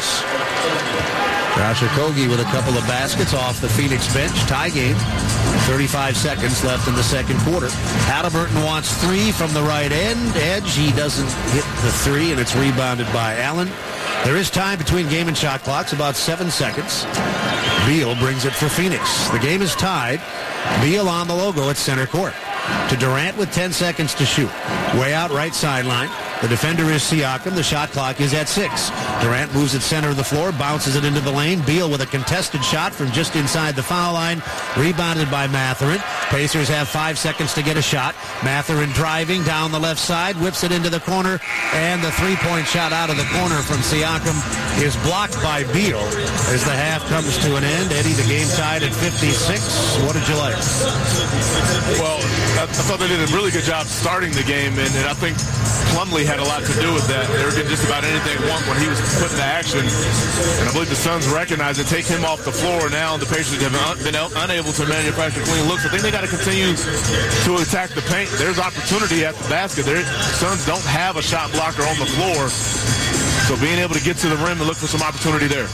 Josh Okogie with a couple of baskets off the Phoenix bench. Tie game. 35 seconds left in the second quarter. Halliburton wants 3 from the right edge. He doesn't hit the 3, and it's rebounded by Allen. There is time between game and shot clocks, about 7 seconds. Beal brings it for Phoenix. The game is tied. Beal on the logo at center court. To Durant with 10 seconds to shoot. Way out right sideline. The defender is Siakam. The shot clock is at 6. Durant moves at center of the floor, bounces it into the lane. Beal with a contested shot from just inside the foul line. Rebounded by Mathurin. Pacers have 5 seconds to get a shot. Mathurin driving down the left side, whips it into the corner, and the three-point shot out of the corner from Siakam is blocked by Beal as the half comes to an end. Eddie, the game tied at 56. What did you like? Well, I thought they did a really good job starting the game, and I think Plumlee had a lot to do with that. They were getting just about anything they want when he was put into action. And I believe the Suns recognize it, take him off the floor. Now the Pacers have been unable to manufacture clean looks. I think they got to continue to attack the paint. There's opportunity at the basket. The Suns don't have a shot blocker on the floor. So being able to get to the rim and look for some opportunity there.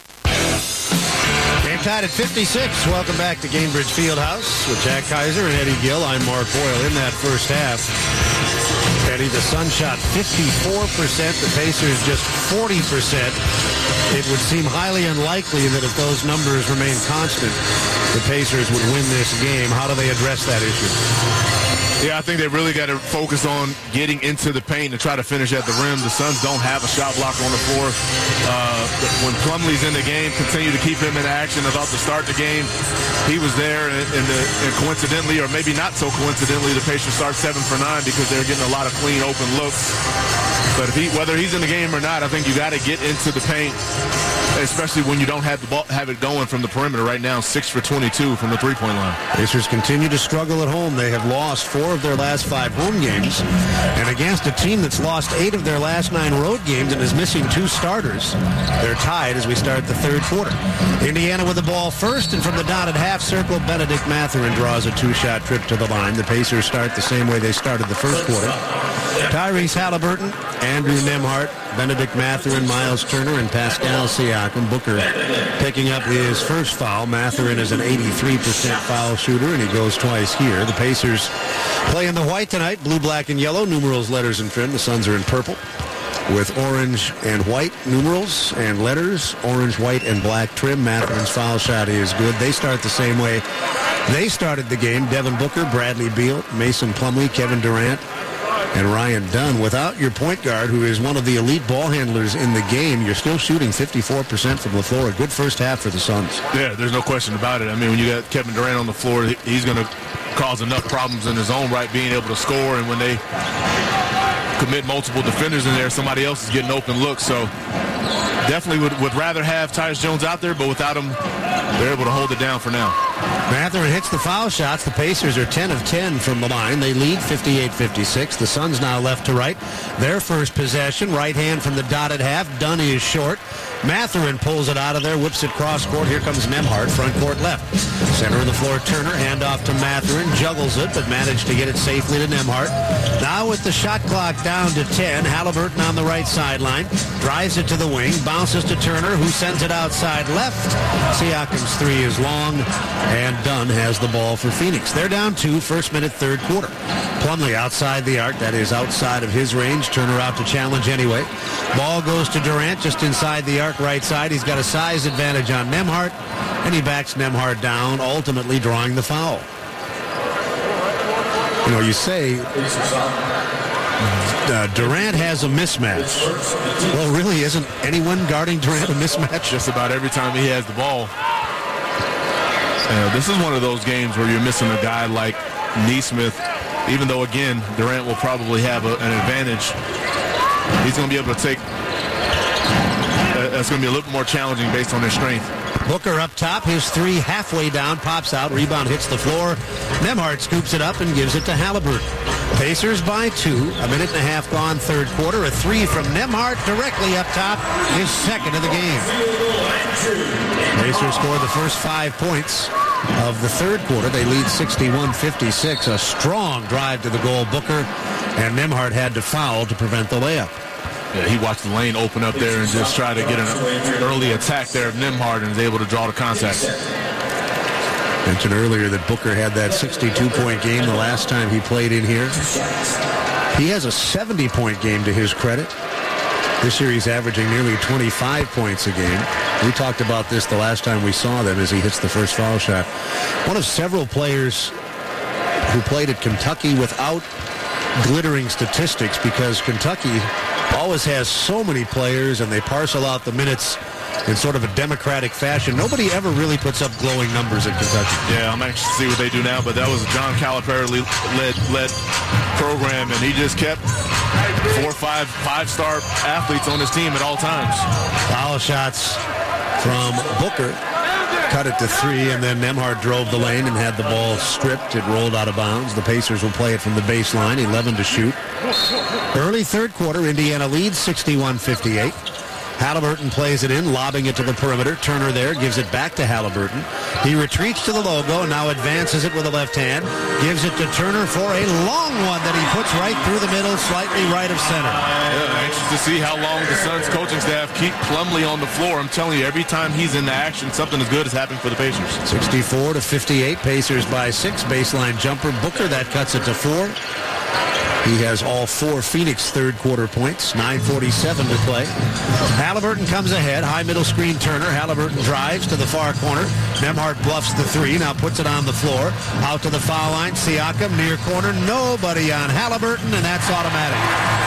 Game tied at 56. Welcome back to Gainbridge Fieldhouse with Jack Kaiser and Eddie Gill. I'm Mark Boyle. In that first half, Eddie, the Suns shot 54%, the Pacers just 40%. It would seem highly unlikely that if those numbers remain constant, the Pacers would win this game. How do they address that issue? Yeah, I think they really got to focus on getting into the paint and try to finish at the rim. The Suns don't have a shot blocker on the floor. When Plumlee's in the game, continue to keep him in action. I thought to start the game, he was there, and coincidentally, or maybe not so coincidentally, the Pacers start 7 for 9 because they're getting a lot of clean, open looks. But whether he's in the game or not, I think you got to get into the paint, especially when you don't have the ball, have it going from the perimeter. Right now, 6 for 22 from the three-point line. Pacers continue to struggle at home. They have lost 4 of their last 5 home games, and against a team that's lost 8 of their last 9 road games and is missing 2 starters. They're tied as we start the third quarter. Indiana with the ball first, and from the dotted half circle, Benedict Mathurin draws a 2-shot trip to the line. The Pacers start the same way they started the first quarter. Tyrese Halliburton, Andrew Nembhard, Benedict Mathurin, Miles Turner, and Pascal Siakam. Booker picking up his first foul. Mathurin is an 83% foul shooter, and he goes twice here. The Pacers play in the white tonight, blue, black, and yellow, numerals, letters, and trim. The Suns are in purple with orange and white numerals and letters, orange, white, and black trim. Mathurin's foul shot is good. They start the same way they started the game. Devin Booker, Bradley Beal, Mason Plumlee, Kevin Durant, and Ryan Dunn. Without your point guard, who is one of the elite ball handlers in the game, you're still shooting 54% from the floor. A good first half for the Suns. Yeah, there's no question about it. I mean, when you got Kevin Durant on the floor, he's going to cause enough problems in his own right, being able to score. And when they commit multiple defenders in there, somebody else is getting open looks. So definitely would rather have Tyus Jones out there, but without him, they're able to hold it down for now. Mathurin hits the foul shots. The Pacers are 10 of 10 from the line. They lead 58-56. The Suns now left to right. Their first possession, right hand from the dotted half. Dunn is short. Mathurin pulls it out of there, whips it cross court. Here comes Nembhard, front court left. Center of the floor, Turner, handoff to Mathurin, juggles it, but managed to get it safely to Nembhard. Now with the shot clock down to 10, Halliburton on the right sideline, drives it to the wing, bounces to Turner, who sends it outside left. Siakam's three is long, and Dunn has the ball for Phoenix. They're down 2, first minute, third quarter. Plumlee outside the arc, that is outside of his range. Turner out to challenge anyway. Ball goes to Durant just inside the arc right side. He's got a size advantage on Nembhard, and he backs Nembhard down, ultimately drawing the foul. You know, you say Durant has a mismatch. Well, really, isn't anyone guarding Durant a mismatch? Just about every time he has the ball. This is one of those games where you're missing a guy like Nesmith, even though, again, Durant will probably have an advantage. He's going to be able to take that's going to be a little bit more challenging based on their strength. Booker up top, his three halfway down, pops out, rebound hits the floor. Nembhard scoops it up and gives it to Halliburton. Pacers by 2, a minute and a half gone, third quarter. A three from Nembhard directly up top, his second of the game. Pacers score the first 5 points of the third quarter. They lead 61-56. A strong drive to the goal, Booker, and Nembhard had to foul to prevent the layup. Yeah, he watched the lane open up there and just try to get an early attack there of Nembhard and is able to draw the contact. Mentioned earlier that Booker had that 62-point game the last time he played in here. He has a 70-point game to his credit. This year he's averaging nearly 25 points a game. We talked about this the last time we saw them as he hits the first foul shot. One of several players who played at Kentucky without glittering statistics, because Kentucky always has so many players and they parcel out the minutes in sort of a democratic fashion. Nobody ever really puts up glowing numbers at Kentucky. Yeah, I'm anxious to see what they do now, but that was a John Calipari-led program, and he just kept 4 or 5 five-star athletes on his team at all times. Foul shots from Booker. Cut it to 3, and then Nembhard drove the lane and had the ball stripped. It rolled out of bounds. The Pacers will play it from the baseline, 11 to shoot. Early third quarter, Indiana leads 61-58. Halliburton plays it in, lobbing it to the perimeter. Turner there, gives it back to Halliburton. He retreats to the logo, now advances it with the left hand. Gives it to Turner for a long one that he puts right through the middle, slightly right of center. Yeah, anxious to see how long the Suns coaching staff keep Plumlee on the floor. I'm telling you, every time he's in the action, something as good is happening for the Pacers. 64-58, Pacers by 6. Baseline jumper, Booker, that cuts it to 4. He has all 4 Phoenix third quarter points. 9:47 to play. Halliburton comes ahead. High middle screen Turner. Halliburton drives to the far corner. Nembhard bluffs the 3. Now puts it on the floor. Out to the foul line. Siakam near corner. Nobody on Halliburton, and that's automatic.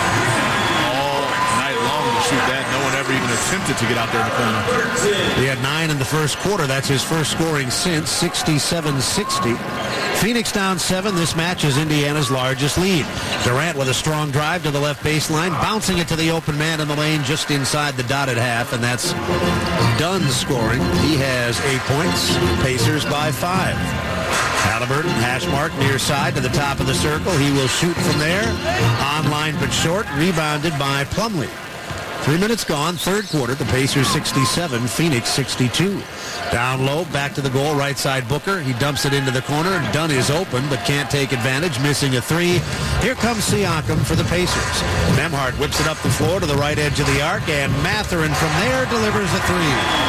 All night long to shoot that. No one ever even attempted to get out there in the corner. He had 9 in the first quarter. That's his first scoring since. 67-60. Phoenix down 7. This match is Indiana's largest lead. Durant with a strong drive to the left baseline, bouncing it to the open man in the lane just inside the dotted half, and that's Dunn scoring. He has 8 points. Pacers by 5. Halliburton, hash mark near side to the top of the circle. He will shoot from there. On line but short. Rebounded by Plumlee. 3 minutes gone, third quarter. The Pacers 67, Phoenix 62. Down low, back to the goal, right side Booker. He dumps it into the corner. Dunn is open, but can't take advantage, missing a 3. Here comes Siakam for the Pacers. Nembhard whips it up the floor to the right edge of the arc, and Mathurin from there delivers a 3.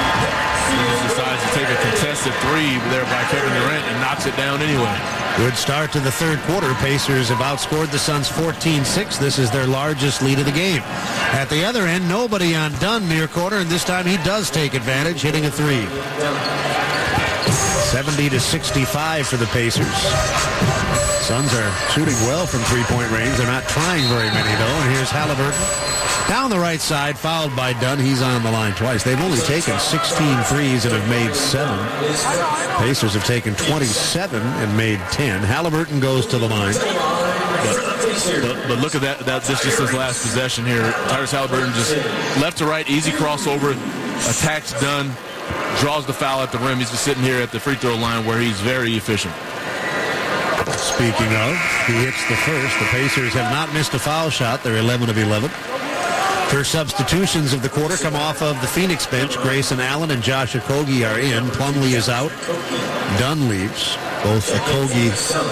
He decides to take a contested 3 there by Kevin Durant and knocks it down anyway. Good start to the third quarter. Pacers have outscored the Suns 14-6. This is their largest lead of the game. At the other end, nobody on Dunn near corner, and this time he does take advantage, hitting a 3. 70-65 for the Pacers. Suns are shooting well from three-point range. They're not trying very many, though. And here's Halliburton. Down the right side, fouled by Dunn. He's on the line twice. They've only taken 16 threes and have made 7. Pacers have taken 27 and made 10. Halliburton goes to the line. But look at that. That's just his last possession here. Tyrese Halliburton just left to right, easy crossover, attacks Dunn, draws the foul at the rim. He's just sitting here at the free throw line where he's very efficient. Speaking of, he hits the first. The Pacers have not missed a foul shot. They're 11 of 11. First substitutions of the quarter come off of the Phoenix bench. Grayson Allen and Josh Okogie are in. Plumlee is out. Dunn leaves. Both Okogie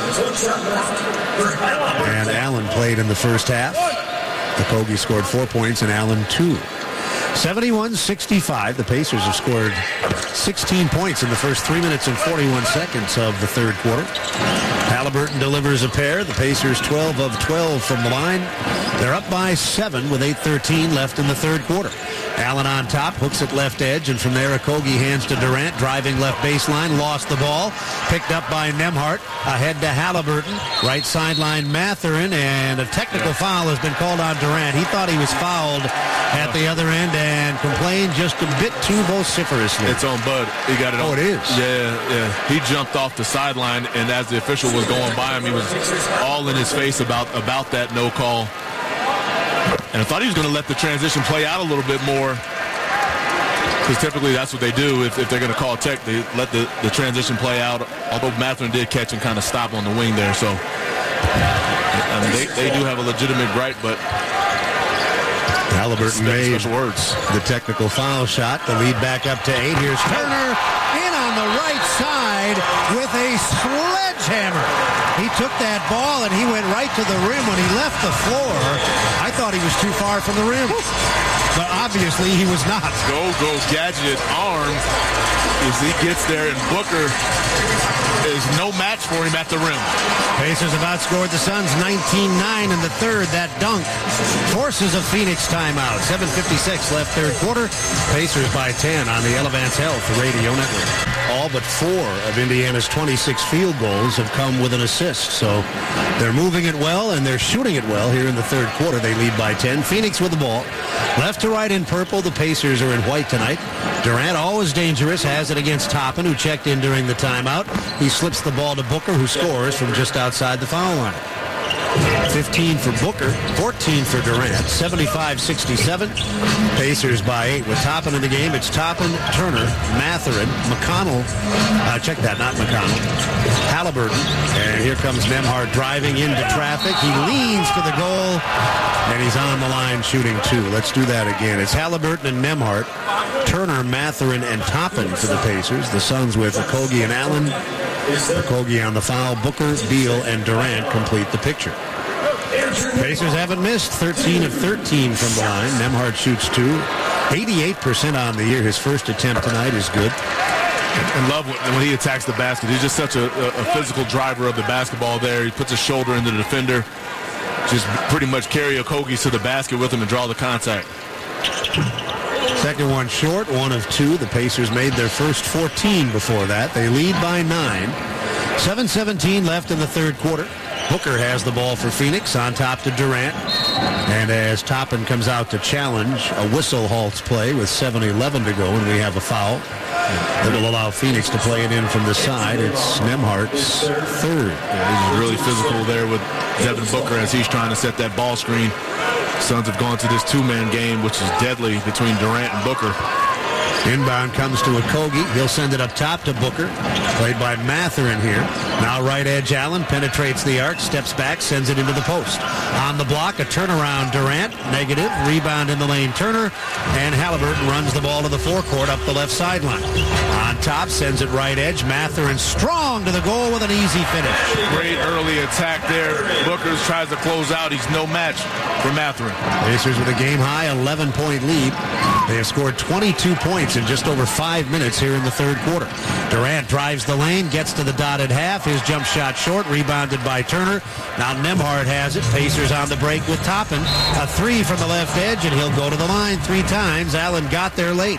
and Allen played in the first half. Okogie scored 4 points and Allen 2. 71-65. The Pacers have scored 16 points in the first 3 minutes and 41 seconds of the third quarter. Halliburton delivers a pair. The Pacers 12 of 12 from the line. They're up by 7 with 8:13 left in the third quarter. Allen on top, hooks at left edge, and from there Okogie hands to Durant, driving left baseline, lost the ball, picked up by Nembhard, ahead to Halliburton, right sideline Mathurin, and a technical foul has been called on Durant. He thought he was fouled at the other end and complained just a bit too vociferously. It's on Bud. He got it on. Oh, it is? Yeah. He jumped off the sideline, and as the official was going by him, he was all in his face about that no call. And I thought he was going to let the transition play out a little bit more, because typically that's what they do. If they're going to call tech, they let the transition play out, although Mathurin did catch and kind of stop on the wing there. So I mean, they do have a legitimate right, but Halliburton made words. The technical foul shot. The lead back up to 8. Here's Turner in on the right side with a sledgehammer. He took that ball and he went right to the rim. When he left the floor, I thought he was too far from the rim. But obviously he was not. Go gadget arm as he gets there, and Booker is no match for him at the rim. Pacers have outscored the Suns 19-9 in the third. That dunk forces a Phoenix timeout. 7:56 left third quarter. Pacers by 10 on the Elevance Health Radio Network. All but 4 of Indiana's 26 field goals have come with an assist. So they're moving it well and they're shooting it well here in the third quarter. They lead by 10. Phoenix with the ball. Left to right in purple. The Pacers are in white tonight. Durant, always dangerous, has it against Toppin, who checked in during the timeout. He slips the ball to Booker, who scores from just outside the foul line. 15 for Booker, 14 for Durant, 75-67. Pacers by 8 with Toppin in the game. It's Toppin, Turner, Mathurin, McConnell. Check that, not McConnell. Halliburton. And here comes Nembhard driving into traffic. He leans to the goal, and he's on the line shooting 2. Let's do that again. It's Halliburton and Nembhard, Turner, Mathurin, and Toppin for the Pacers. The Suns with Okogie and Allen. Okogie on the foul. Booker, Beal, and Durant complete the picture. Pacers haven't missed. 13 of 13 from the line. Nembhard shoots 2. 88% on the year. His first attempt tonight is good. And love when he attacks the basket. He's just such a physical driver of the basketball there. He puts his shoulder into the defender. Just pretty much carry Okogie to the basket with him and draw the contact. Second one short, 1 of 2. The Pacers made their first 14 before that. They lead by 9. 7:17 left in the third quarter. Booker has the ball for Phoenix, on top to Durant. And as Toppin comes out to challenge, a whistle halts play with 7:11 to go, and we have a foul that will allow Phoenix to play it in from the side. It's Nembhard's third. Yeah, he's really physical there with Devin Booker as he's trying to set that ball screen. Suns have gone to this two-man game, which is deadly between Durant and Booker. Inbound comes to Okogie. He'll send it up top to Booker. Played by Mathurin here. Now right edge Allen penetrates the arc, steps back, sends it into the post. On the block, a turnaround Durant. Negative. Rebound in the lane Turner. And Halliburton runs the ball to the forecourt up the left sideline. On top, sends it right edge. Mathurin strong to the goal with an easy finish. Great early attack there. Booker tries to close out. He's no match for Mathurin. Pacers with a game-high 11-point lead. They have scored 22 points in just over 5 minutes here in the third quarter. Durant drives the lane, gets to the dotted half. His jump shot short, rebounded by Turner. Now Nembhard has it. Pacers on the break with Toppin. A 3 from the left edge, and he'll go to the line 3 times. Allen got there late.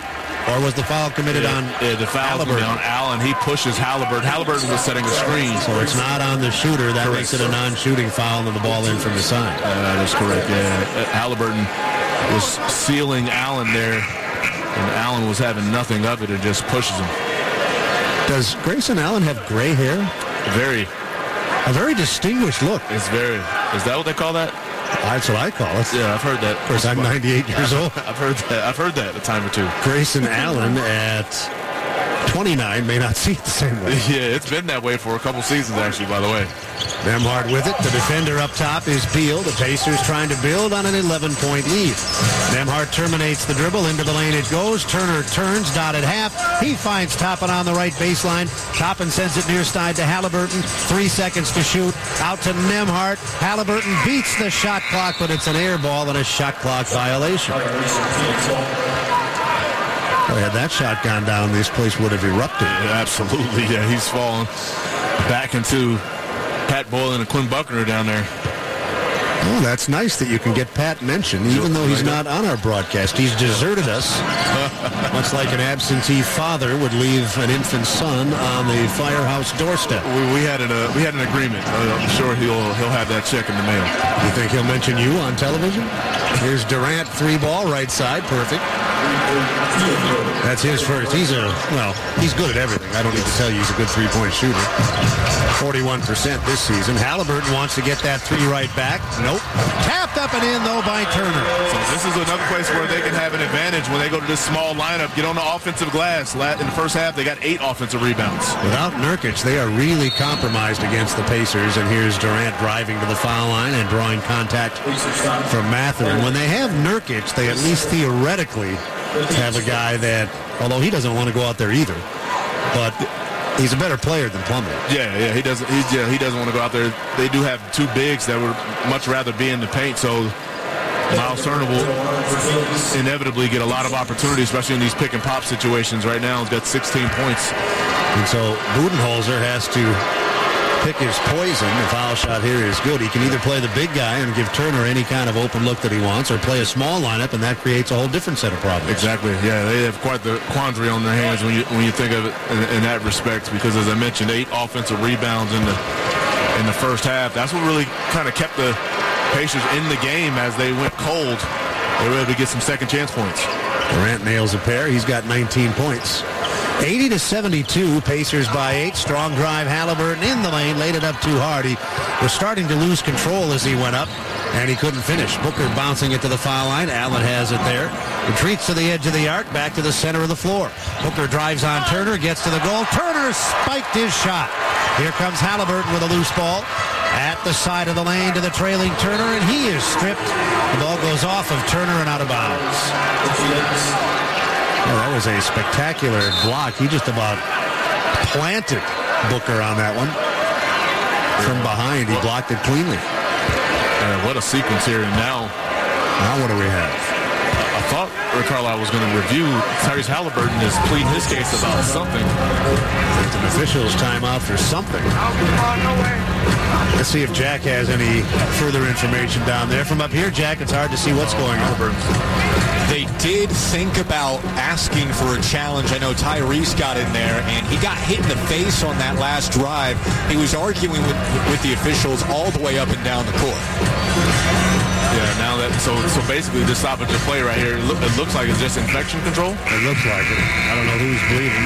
Or was the foul committed on the foul Halliburton? On Allen. He pushes Halliburton. Halliburton was setting a screen. So it's not on the shooter. That Correct. makes it a non-shooting foul and the ball in from the side. That is correct, yeah. Halliburton was sealing Allen there, and Allen was having nothing of it and just pushes him. Does Grayson Allen have gray hair? A very distinguished look. Is that what they call that? That's what I call it. Yeah, I've heard that. Of course, I'm 98 years old. I've heard that a time or two. Grayson Allen at 29 may not see it the same way. Yeah, it's been that way for a couple seasons, actually, by the way. Nembhard with it. The defender up top is Beal. The Pacers trying to build on an 11-point lead. Nembhard terminates the dribble. Into the lane it goes. Turner turns, dotted half. He finds Toppin on the right baseline. Toppin sends it near side to Halliburton. 3 seconds to shoot. Out to Nembhard. Halliburton beats the shot clock, but it's an air ball and a shot clock violation. Had that shot gone down, this place would have erupted. Yeah, absolutely. Yeah, he's fallen back into Pat Boylan and Quinn Buckner down there. Oh, that's nice that you can get Pat mentioned, even though he's not on our broadcast. He's deserted us, much like an absentee father would leave an infant son on the firehouse doorstep. We had an agreement. I'm sure he'll have that check in the mail. You think he'll mention you on television? Here's Durant, 3-ball, right side, perfect. That's his first. He's good at everything. I don't need to tell you he's a good three-point shooter. 41% this season. Halliburton wants to get that three right back. Nope. Tapped up and in, though, by Turner. So this is another place where they can have an advantage when they go to this small lineup. Get on the offensive glass. In the first half, they got 8 offensive rebounds. Without Nurkic, they are really compromised against the Pacers. And here's Durant driving to the foul line and drawing contact from Mather. And when they have Nurkic, they at least theoretically have a guy that, although he doesn't want to go out there either, but he's a better player than Plumlee. Yeah, he doesn't want to go out there. They do have 2 bigs that would much rather be in the paint, so Miles Turner will inevitably get a lot of opportunity, especially in these pick and pop situations. Right now, he's got 16 points. And so Budenholzer has to pick his poison. The foul shot here is good. He can either play the big guy and give Turner any kind of open look that he wants, or play a small lineup, and that creates a whole different set of problems. Exactly. Yeah, they have quite the quandary on their hands when you think of it in that respect, because as I mentioned, 8 offensive rebounds in the first half. That's what really kind of kept the Pacers in the game as they went cold. They were able to get some second chance points. Durant nails a pair. He's got 19 points. 80-72, Pacers by 8. Strong drive, Halliburton in the lane, laid it up too hard. He was starting to lose control as he went up, and he couldn't finish. Booker bouncing it to the foul line. Allen has it there. Retreats to the edge of the arc, back to the center of the floor. Booker drives on Turner, gets to the goal. Turner spiked his shot. Here comes Halliburton with a loose ball at the side of the lane to the trailing Turner, and he is stripped. The ball goes off of Turner and out of bounds. Oh, that was a spectacular block. He just about planted Booker on that one. From behind, he blocked it cleanly. What a sequence here. And now what do we have? I thought Rick Carlisle was going to review. Tyrese Halliburton is pleading his case about something. It's an official's timeout for something. Let's see if Jack has any further information down there. From up here, Jack, it's hard to see what's going on. They did think about asking for a challenge. I know Tyrese got in there, and he got hit in the face on that last drive. He was arguing with the officials all the way up and down the court. Yeah, now that so basically this stoppage of play right here, it looks like it's just infection control. It looks like it. I don't know who's bleeding.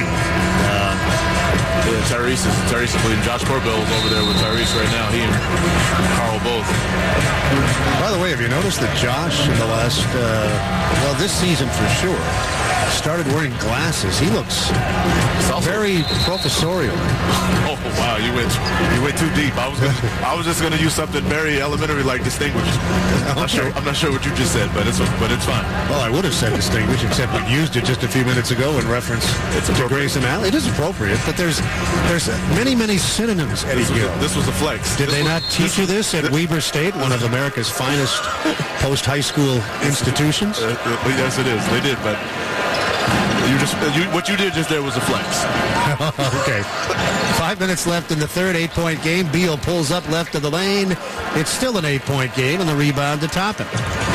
Tyrese is bleeding. Josh Corbell is over there with Tyrese right now. He and Carl both. By the way, have you noticed that Josh in the last, this season for sure, started wearing glasses? He looks very professorial. Oh wow, you went too deep. I was just gonna use something very elementary like distinguished. I'm not sure what you just said, but it's fine. Well, I would have said distinguished, except we used it just a few minutes ago in reference to Grayson Allen. It is appropriate, but there's many synonyms. Eddie Gill. This was a flex. Did they not teach you this at Weber State, one of America's finest post-high school institutions? Yes, it is. They did, but what you did just there was a flex. Okay. 5 minutes left in the third, 8-point game. Beal pulls up left of the lane. It's still an 8-point game, and the rebound to Toppin.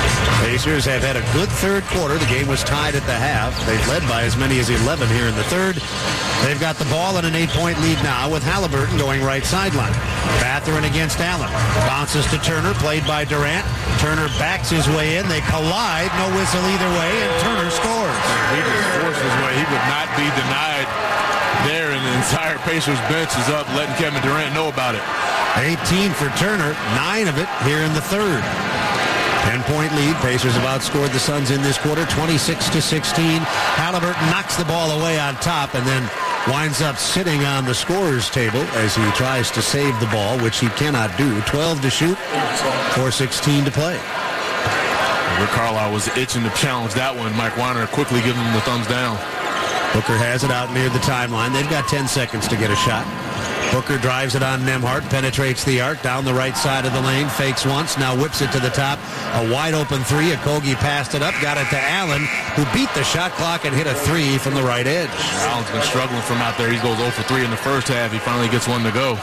Pacers have had a good third quarter. The game was tied at the half. They've led by as many as 11 here in the third. They've got the ball and an 8-point lead now with Halliburton going right sideline. Mathurin against Allen. Bounces to Turner, played by Durant. Turner backs his way in. They collide. No whistle either way, and Turner scores. He just forced his way. He would not be denied there, and the entire Pacers bench is up, letting Kevin Durant know about it. 18 for Turner, 9 of it here in the third. 10-point lead. Pacers have outscored the Suns in this quarter, 26-16. Halliburton knocks the ball away on top and then winds up sitting on the scorer's table as he tries to save the ball, which he cannot do. 12 to shoot, 4:16 to play. Rick Carlisle was itching to challenge that one. Mike Weiner quickly giving him the thumbs down. Booker has it out near the timeline. They've got 10 seconds to get a shot. Booker drives it on Nembhard, penetrates the arc down the right side of the lane, fakes once, now whips it to the top. A wide open three. Okogie passed it up, got it to Allen, who beat the shot clock and hit a three from the right edge. Allen's been struggling from out there. He goes 0 for 3 in the first half. He finally gets one to go.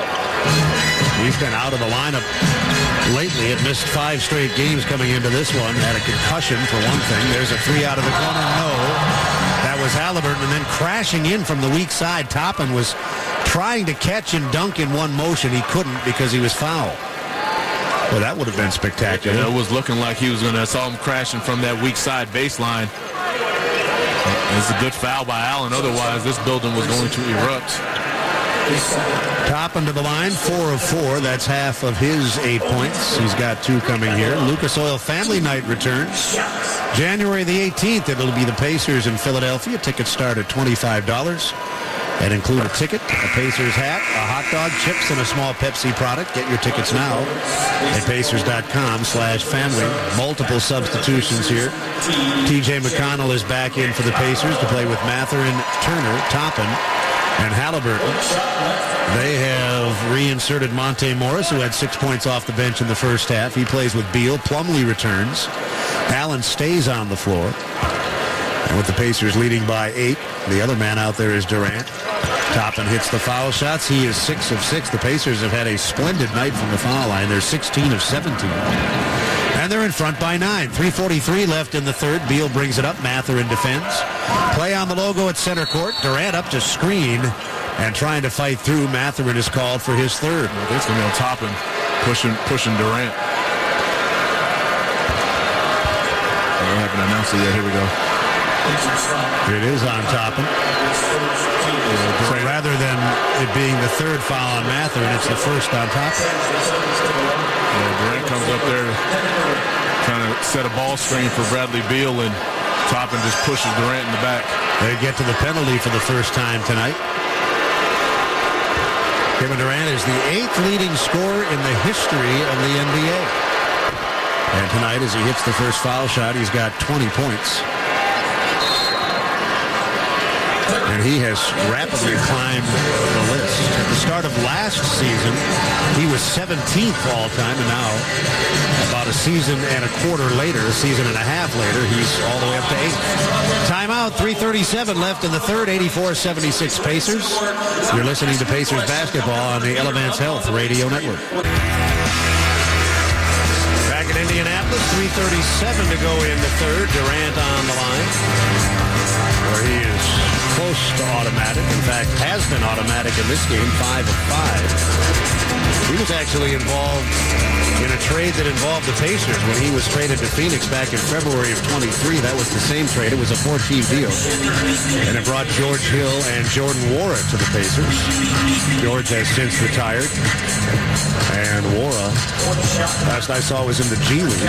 He's been out of the lineup lately. It missed 5 straight games coming into this one. Had a concussion for one thing. There's a three out of the corner. No. That was Halliburton, and then crashing in from the weak side. Toppin was trying to catch and dunk in one motion. He couldn't because he was fouled. Well, that would have been spectacular. Yeah, it was looking like he was going to. I saw him crashing from that weak side baseline. It's a good foul by Allen. Otherwise, this building was going to erupt. Toppin to the line, 4 of 4. That's half of his 8 points. He's got 2 coming here. Lucas Oil Family Night returns. January the 18th, it'll be the Pacers in Philadelphia. Tickets start at $25 and include a ticket, a Pacers hat, a hot dog, chips, and a small Pepsi product. Get your tickets now at Pacers.com/family. Multiple substitutions here. TJ McConnell is back in for the Pacers to play with Mathurin, Turner, Toppin, and Halliburton. They have reinserted Monte Morris, who had 6 points off the bench in the first half. He plays with Beal. Plumlee returns. Allen stays on the floor. And with the Pacers leading by 8, the other man out there is Durant. Toppin hits the foul shots. He is 6 of 6. The Pacers have had a splendid night from the foul line. They're 16 of 17. And they're in front by 9. 3:43 left in the third. Beal brings it up. Mathurin defends. Play on the logo at center court. Durant up to screen and trying to fight through. Mathurin is called for his third. I think it's going to be on Toppin, pushing Durant. I haven't announced it yet. Here we go. It is on Toppin. So rather than it being the third foul on Mathurin, it's the first on Toppin. Durant comes up there trying to set a ball screen for Bradley Beal, and Toppin just pushes Durant in the back. They get to the penalty for the first time tonight. Kevin Durant is the 8th leading scorer in the history of the NBA. And tonight, as he hits the first foul shot, he's got 20 points. And he has rapidly climbed the list. At the start of last season, he was 17th all-time, and now, about a season and a quarter later, a season and a half later, he's all the way up to 8th. Timeout, 3:37 left in the third, 84-76 Pacers. You're listening to Pacers basketball on the Elevance Health Radio Network. Back in Indianapolis, 3:37 to go in the third. Durant on the line, where he is close to automatic. In fact, has been automatic in this game, 5 of 5. He was actually involved in a trade that involved the Pacers when he was traded to Phoenix back in February of 23. That was the same trade. It was a 4-team deal. And it brought George Hill and Jordan Nwora to the Pacers. George has since retired. And Nwora, last I saw, was in the G League.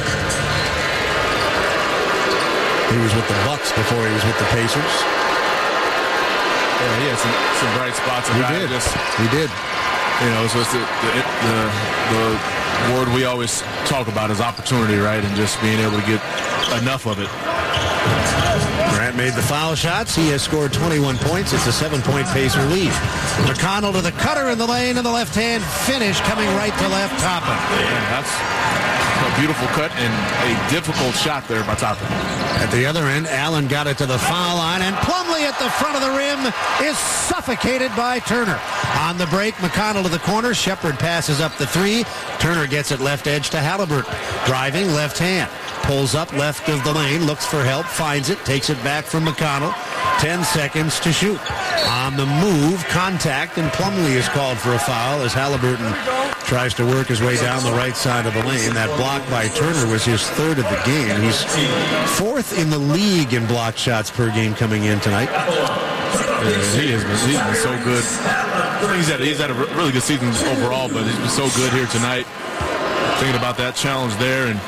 He was with the Bucks before he was with the Pacers. Yeah, he had some bright spots. He did. You know, so it's the word we always talk about is opportunity, right? And just being able to get enough of it. Durant made the foul shots. He has scored 21 points. It's a 7-point Pacer lead. McConnell to the cutter in the lane, and the left-hand finish coming right to left. Toppin. Yeah, that's a beautiful cut and a difficult shot there by Toppin. At the other end, Allen got it to the foul line, and Plumlee at the front of the rim is suffocated by Turner. On the break, McConnell to the corner. Shepard passes up the 3. Turner gets it left edge to Halliburton. Driving left hand. pulls up left of the lane, looks for help, finds it, takes it back from McConnell. 10 seconds to shoot. On the move, contact, and Plumlee is called for a foul as Halliburton tries to work his way down the right side of the lane. That block by Turner was his third of the game. He's fourth in the league in block shots per game coming in tonight. He's been so good. He's had a really good season overall, but he's been so good here tonight. Thinking about that challenge there, and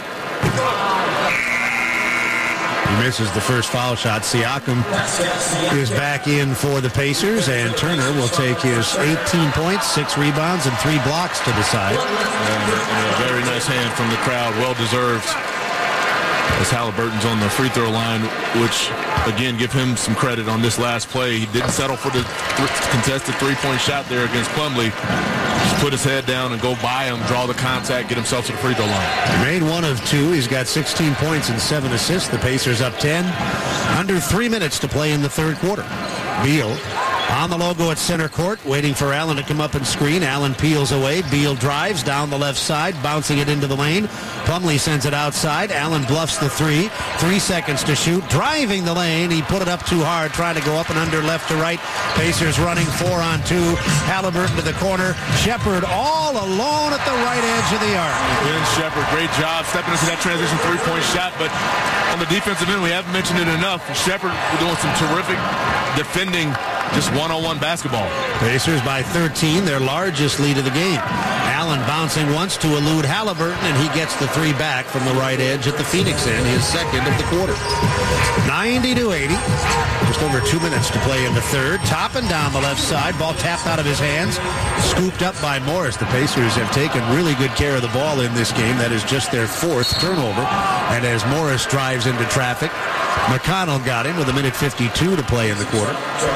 he misses the first foul shot. Siakam is back in for the Pacers, and Turner will take his 18 points, 6 rebounds, and 3 blocks to the side. And a very nice hand from the crowd, well-deserved. As Halliburton's on the free throw line, which, again, give him some credit on this last play. He didn't settle for the contested three-point shot there against Plumlee. Just put his head down and go by him, draw the contact, get himself to the free throw line. He made 1 of 2. He's got 16 points and 7 assists. The Pacers up 10. Under 3 minutes to play in the third quarter. Beal on the logo at center court, waiting for Allen to come up and screen. Allen peels away. Beal drives down the left side, bouncing it into the lane. Plumlee sends it outside. Allen bluffs the 3. 3 seconds to shoot. Driving the lane. He put it up too hard, trying to go up and under left to right. Pacers running 4-on-2. Halliburton to the corner. Shepherd all alone at the right edge of the arc. Ben Shepherd, great job stepping into that transition three-point shot. But on the defensive end, we haven't mentioned it enough. Shepherd doing some terrific defending, just one-on-one basketball. Pacers by 13, their largest lead of the game. Allen bouncing once to elude Halliburton, and he gets the 3 back from the right edge at the Phoenix end, his second of the quarter. 90-80. Just over 2 minutes to play in the third. Toppin down the left side. Ball tapped out of his hands. Scooped up by Morris. The Pacers have taken really good care of the ball in this game. That is just their 4th turnover. And as Morris drives into traffic, McConnell got him with 1:52 to play in the quarter.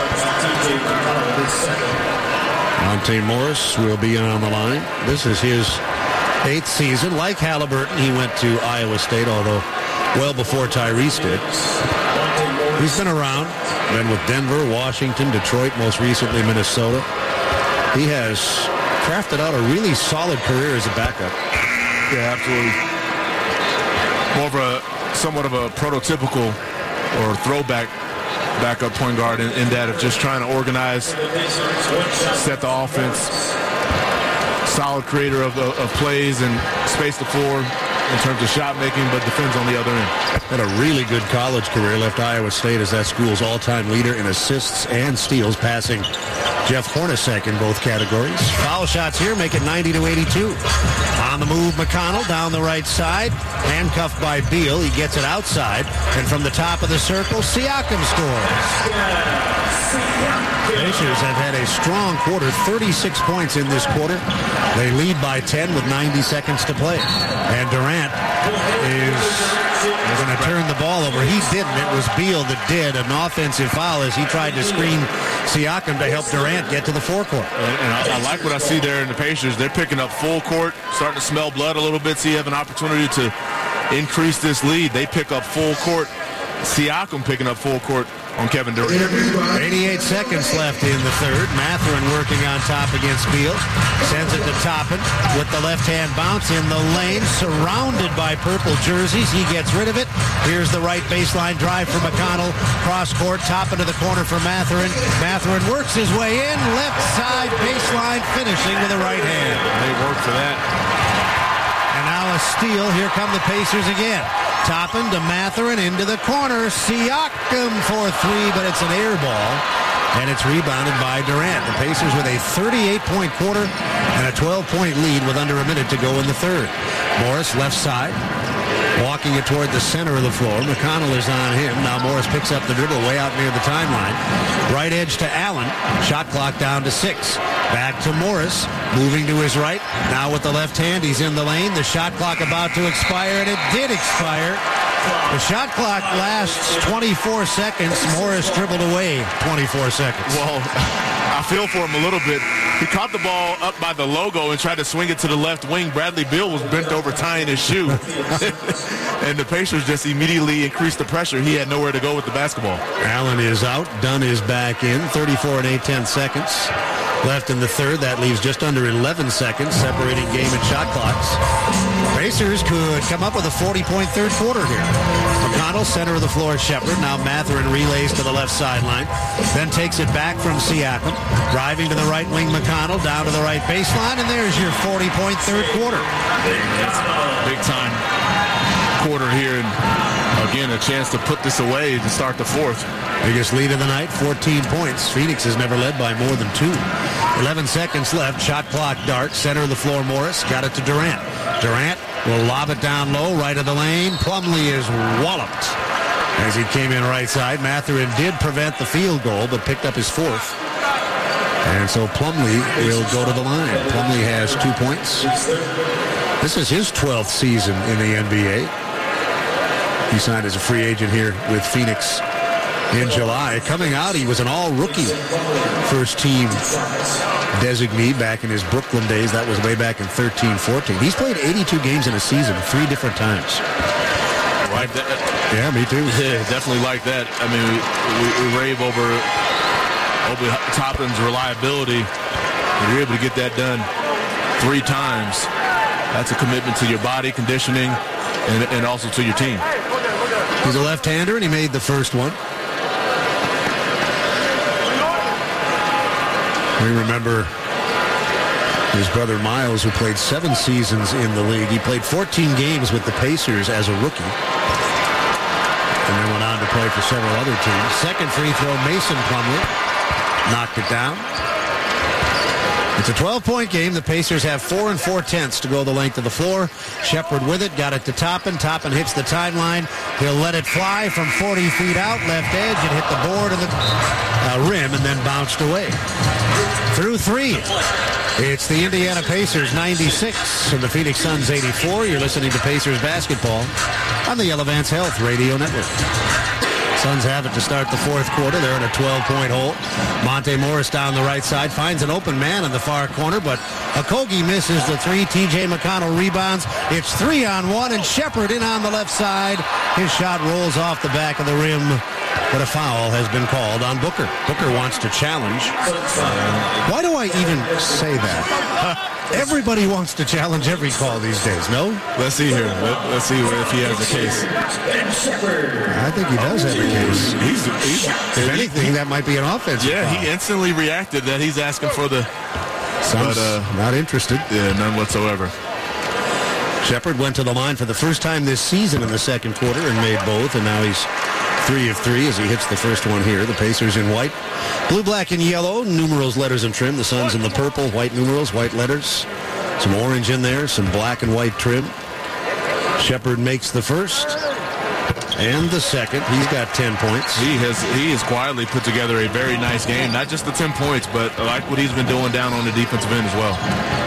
Monte Morris will be on the line. This is his 8th season. Like Halliburton, he went to Iowa State, although well before Tyrese did. He's been around. Been with Denver, Washington, Detroit, most recently Minnesota. He has crafted out a really solid career as a backup. Yeah, absolutely. More of somewhat of a prototypical or throwback backup point guard in that of just trying to organize, set the offense, solid creator of plays and space the floor in terms of shot making, but defends on the other end. Had a really good college career. Left Iowa State as that school's all-time leader in assists and steals, passing Jeff Hornacek in both categories. Foul shots here make it 90-82. On the move, McConnell down the right side. Handcuffed by Beal. He gets it outside. And from the top of the circle, Siakam scores. Pacers have had a strong quarter, 36 points in this quarter. They lead by 10 with 90 seconds to play. And Durant is going to turn the ball over. He didn't. It was Beal that did. An offensive foul as he tried to screen Siakam to help Durant get to the forecourt. And I like what I see there in the Pacers. They're picking up full court, starting to smell blood a little bit, so you have an opportunity to increase this lead. They pick up full court. Siakam picking up full court on Kevin Durant. 88 seconds left in the third. Mathurin working on top against Beal. Sends it to Toppin with the left-hand bounce in the lane, surrounded by purple jerseys. He gets rid of it. Here's the right baseline drive for McConnell. Cross-court, Toppin to the corner for Mathurin. Mathurin works his way in. Left side baseline, finishing with the right hand. They work for that. And now a steal. Here come the Pacers again. Toppin to Mathurin into the corner. Siakam for 3, but it's an air ball. And it's rebounded by Durant. The Pacers with a 38-point quarter and a 12-point lead with under a minute to go in the third. Morris left side. Walking it toward the center of the floor. McConnell is on him. Now Morris picks up the dribble way out near the timeline. Right edge to Allen. Shot clock down to 6. Back to Morris. Moving to his right. Now with the left hand, he's in the lane. The shot clock about to expire, and it did expire. The shot clock lasts 24 seconds. Morris dribbled away 24 seconds. Well, I feel for him a little bit. He caught the ball up by the logo and tried to swing it to the left wing. Bradley Beal was bent over tying his shoe. And the Pacers just immediately increased the pressure. He had nowhere to go with the basketball. Allen is out. Dunn is back in. 34 and 8/10 seconds left in the third. That leaves just under 11 seconds separating game and shot clocks. Pacers could come up with a 40-point third quarter here. McConnell, center of the floor, Shepherd. Now Mathurin relays to the left sideline. Then takes it back from Siakam. Driving to the right wing, McConnell down to the right baseline. And there's your 40-point third quarter. Big time quarter here. And again, a chance to put this away to start the fourth. Biggest lead of the night, 14 points. Phoenix has never led by more than 2. 11 seconds left. Shot clock dart. Center of the floor, Morris. Got it to Durant. Durant will lob it down low, right of the lane. Plumlee is walloped as he came in right side. Mathurin did prevent the field goal, but picked up his fourth. And so Plumlee will go to the line. Plumlee has 2 points. This is his 12th season in the NBA. He signed as a free agent here with Phoenix in July. Coming out, he was an all-rookie first-team designee back in his Brooklyn days. That was way back in 13-14. He's played 82 games in a season 3 different times. Like that. Yeah, me too. Yeah, definitely like that. I mean, we rave over Obi Toppin's reliability. If you're able to get that done 3 times, that's a commitment to your body, conditioning, and also to your team. He's a left-hander, and he made the first one. We remember his brother Miles, who played 7 seasons in the league. He played 14 games with the Pacers as a rookie, and then went on to play for several other teams. Second free throw, Mason Plumlee knocked it down. It's a 12-point game. The Pacers have 4 4/10 to go the length of the floor. Shepherd with it, got it to Toppin. Toppin hits the timeline. He'll let it fly from 40 feet out, left edge, and hit the board and the rim, and then bounced away. Through 3. It's the Indiana Pacers 96 and the Phoenix Suns 84. You're listening to Pacers basketball on the Elevance Health Radio Network. Suns have it to start the fourth quarter. They're in a 12-point hole. Monte Morris down the right side finds an open man in the far corner, but Okogie misses the 3. TJ McConnell rebounds. It's 3-on-1, and Shepherd in on the left side. His shot rolls off the back of the rim, but a foul has been called on Booker. Booker wants to challenge. Why do I even say that? Everybody wants to challenge every call these days, no? Let's see here. Let's see if he has a case. I think he does have a case. If anything, that might be an offensive foul. He instantly reacted that he's asking for the... Suns not interested. Yeah, none whatsoever. Shepherd went to the line for the first time this season in the second quarter and made both, and now he's 3 of 3 as he hits the first one here. The Pacers in white. Blue, black, and yellow. Numerals, letters, and trim. The Suns in the purple. White numerals, white letters. Some orange in there. Some black and white trim. Shepherd makes the first and the second. He's got 10 points. He has quietly put together a very nice game. Not just the 10 points, but I like what he's been doing down on the defensive end as well.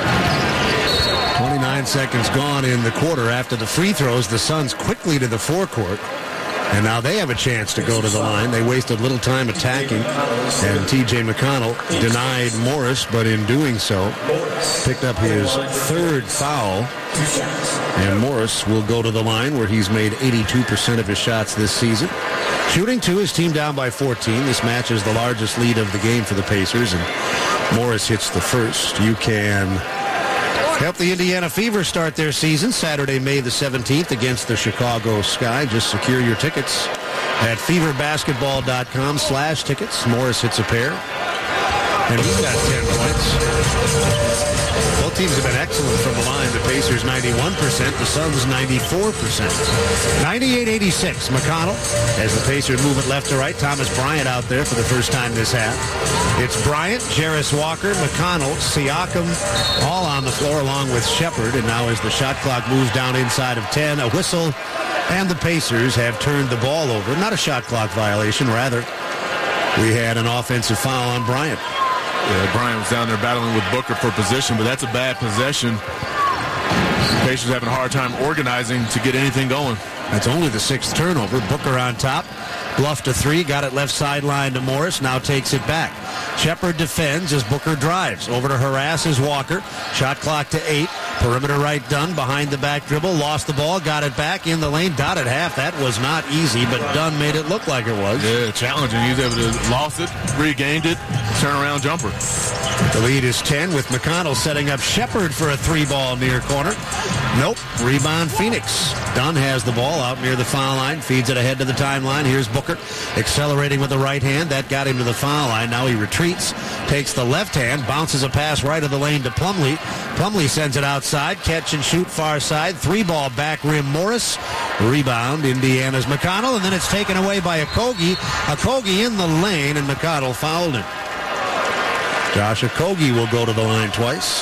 29 seconds gone in the quarter after the free throws. The Suns quickly to the forecourt. And now they have a chance to go to the line. They wasted little time attacking. And T.J. McConnell denied Morris, but in doing so, picked up his 3rd foul. And Morris will go to the line where he's made 82% of his shots this season. Shooting 2, his team down by 14. This matches the largest lead of the game for the Pacers. And Morris hits the first. You can help the Indiana Fever start their season Saturday, May the 17th against the Chicago Sky. Just secure your tickets at feverbasketball.com/tickets. Morris hits a pair, and he's got 10 points. Both teams have been excellent from the line. The Pacers 91%, the Suns 94%. 98-86, McConnell as the Pacers move it left to right. Thomas Bryant out there for the first time this half. It's Bryant, Jarris Walker, McConnell, Siakam, all on the floor along with Shepherd. And now as the shot clock moves down inside of 10, a whistle, and the Pacers have turned the ball over. Not a shot clock violation, rather we had an offensive foul on Bryant. Yeah, Bryant was down there battling with Booker for possession, but that's a bad possession Pacers having a hard time organizing to get anything going. That's only the 6th turnover. Booker on top. Bluffed a 3, got it left sideline to Morris, now takes it back. Shepherd defends as Booker drives. Over to harass is Walker. Shot clock to 8. Perimeter right Dunn behind the back dribble. Lost the ball, got it back in the lane. Dotted half. That was not easy, but Dunn made it look like it was. Yeah, challenging. He was able to lost it, regained it, turnaround jumper. The lead is 10 with McConnell setting up Shepherd for a 3-ball near corner. Nope. Rebound Phoenix. Dunn has the ball out near the foul line. Feeds it ahead to the timeline. Here's Booker accelerating with the right hand. That got him to the foul line. Now he retreats. Takes the left hand. Bounces a pass right of the lane to Plumlee. Plumlee sends it outside. Catch and shoot far side. 3-ball back rim Morris. Rebound Indiana's McConnell. And then it's taken away by Okogie. Okogie in the lane, and McConnell fouled him. Josh Okogie will go to the line twice.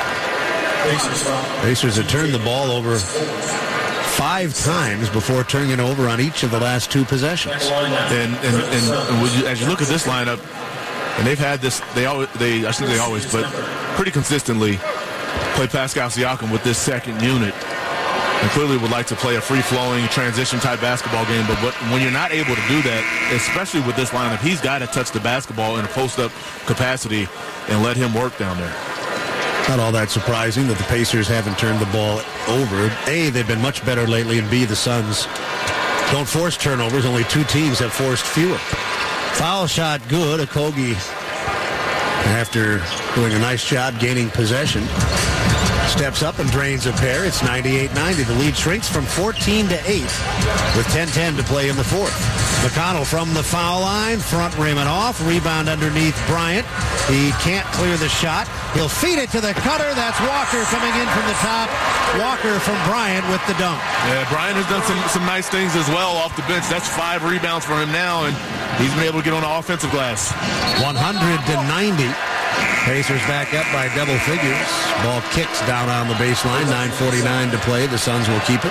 Pacers have turned the ball over 5 times before turning it over on each of the last 2 possessions. And as you look at this lineup, and they've had this, I shouldn't say always, but pretty consistently play Pascal Siakam with this second unit. And clearly would like to play a free-flowing transition-type basketball game. But when you're not able to do that, especially with this lineup, he's got to touch the basketball in a post-up capacity and let him work down there. Not all that surprising that the Pacers haven't turned the ball over. A, they've been much better lately, and B, the Suns don't force turnovers. Only 2 teams have forced fewer. Foul shot good. Okogie, after doing a nice job gaining possession, steps up and drains a pair. It's 98-90. The lead shrinks from 14 to 8 with 10:10 to play in the 4th. McConnell from the foul line, front rim and off. Rebound underneath Bryant. He can't clear the shot. He'll feed it to the cutter. That's Walker coming in from the top. Walker from Bryant with the dunk. Yeah, Bryant has done some nice things as well off the bench. That's 5 rebounds for him now, and he's been able to get on the offensive glass. 100-90. Pacers back up by double figures. Ball kicks down on the baseline. 9:49 to play. The Suns will keep it.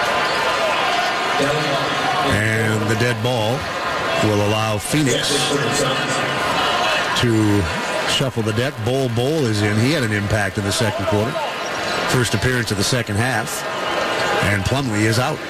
And the dead ball will allow Phoenix to shuffle the deck. Bol is in. He had an impact in the second quarter. First appearance of the second half. And Plumlee is out.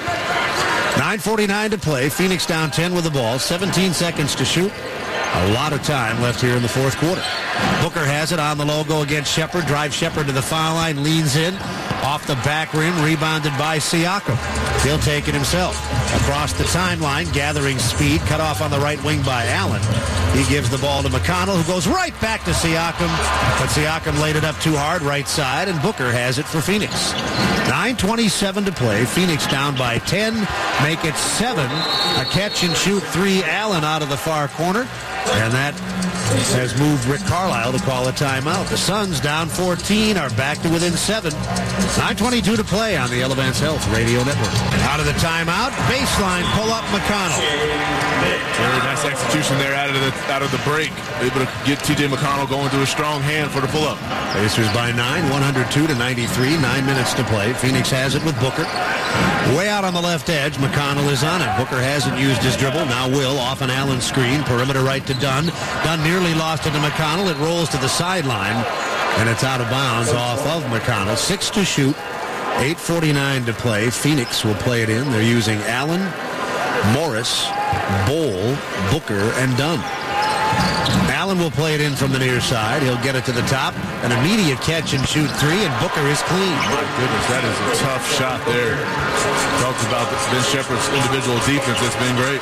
9:49 to play. Phoenix down 10 with the ball. 17 seconds to shoot. A lot of time left here in the 4th quarter. Booker has it on the logo against Shepherd. Drives Shepherd to the foul line. Leans in. Off the back rim. Rebounded by Siakam. He'll take it himself. Across the timeline. Gathering speed. Cut off on the right wing by Allen. He gives the ball to McConnell, who goes right back to Siakam. But Siakam laid it up too hard right side, and Booker has it for Phoenix. 9:27 to play. Phoenix down by 10. Make it 7. A catch and shoot 3. Allen out of the far corner. And that has moved Rick Carlisle to call a timeout. The Suns down 14 are back to within 7. 9:22 to play on the Elevance Health Radio Network. Out of the timeout, baseline pull-up McConnell. Very nice execution there out of the break. Able to get T.J. McConnell going to a strong hand for the pull-up. Pacers by 9, 102-93. 9 minutes to play. Phoenix has it with Booker. Way out on the left edge, McConnell is on it. Booker hasn't used his dribble, now will, off an Allen screen. Perimeter right to Dunn. Dunn nearly lost it to McConnell. It rolls to the sideline, and it's out of bounds off of McConnell. 6 to shoot, 8:49 to play. Phoenix will play it in. They're using Allen, Morris, Bol, Booker, and Dunn. Allen will play it in from the near side. He'll get it to the top. An immediate catch and shoot 3, and Booker is clean. My goodness, that is a tough shot there. Talked about Ben Shepherd's individual defense. It's been great.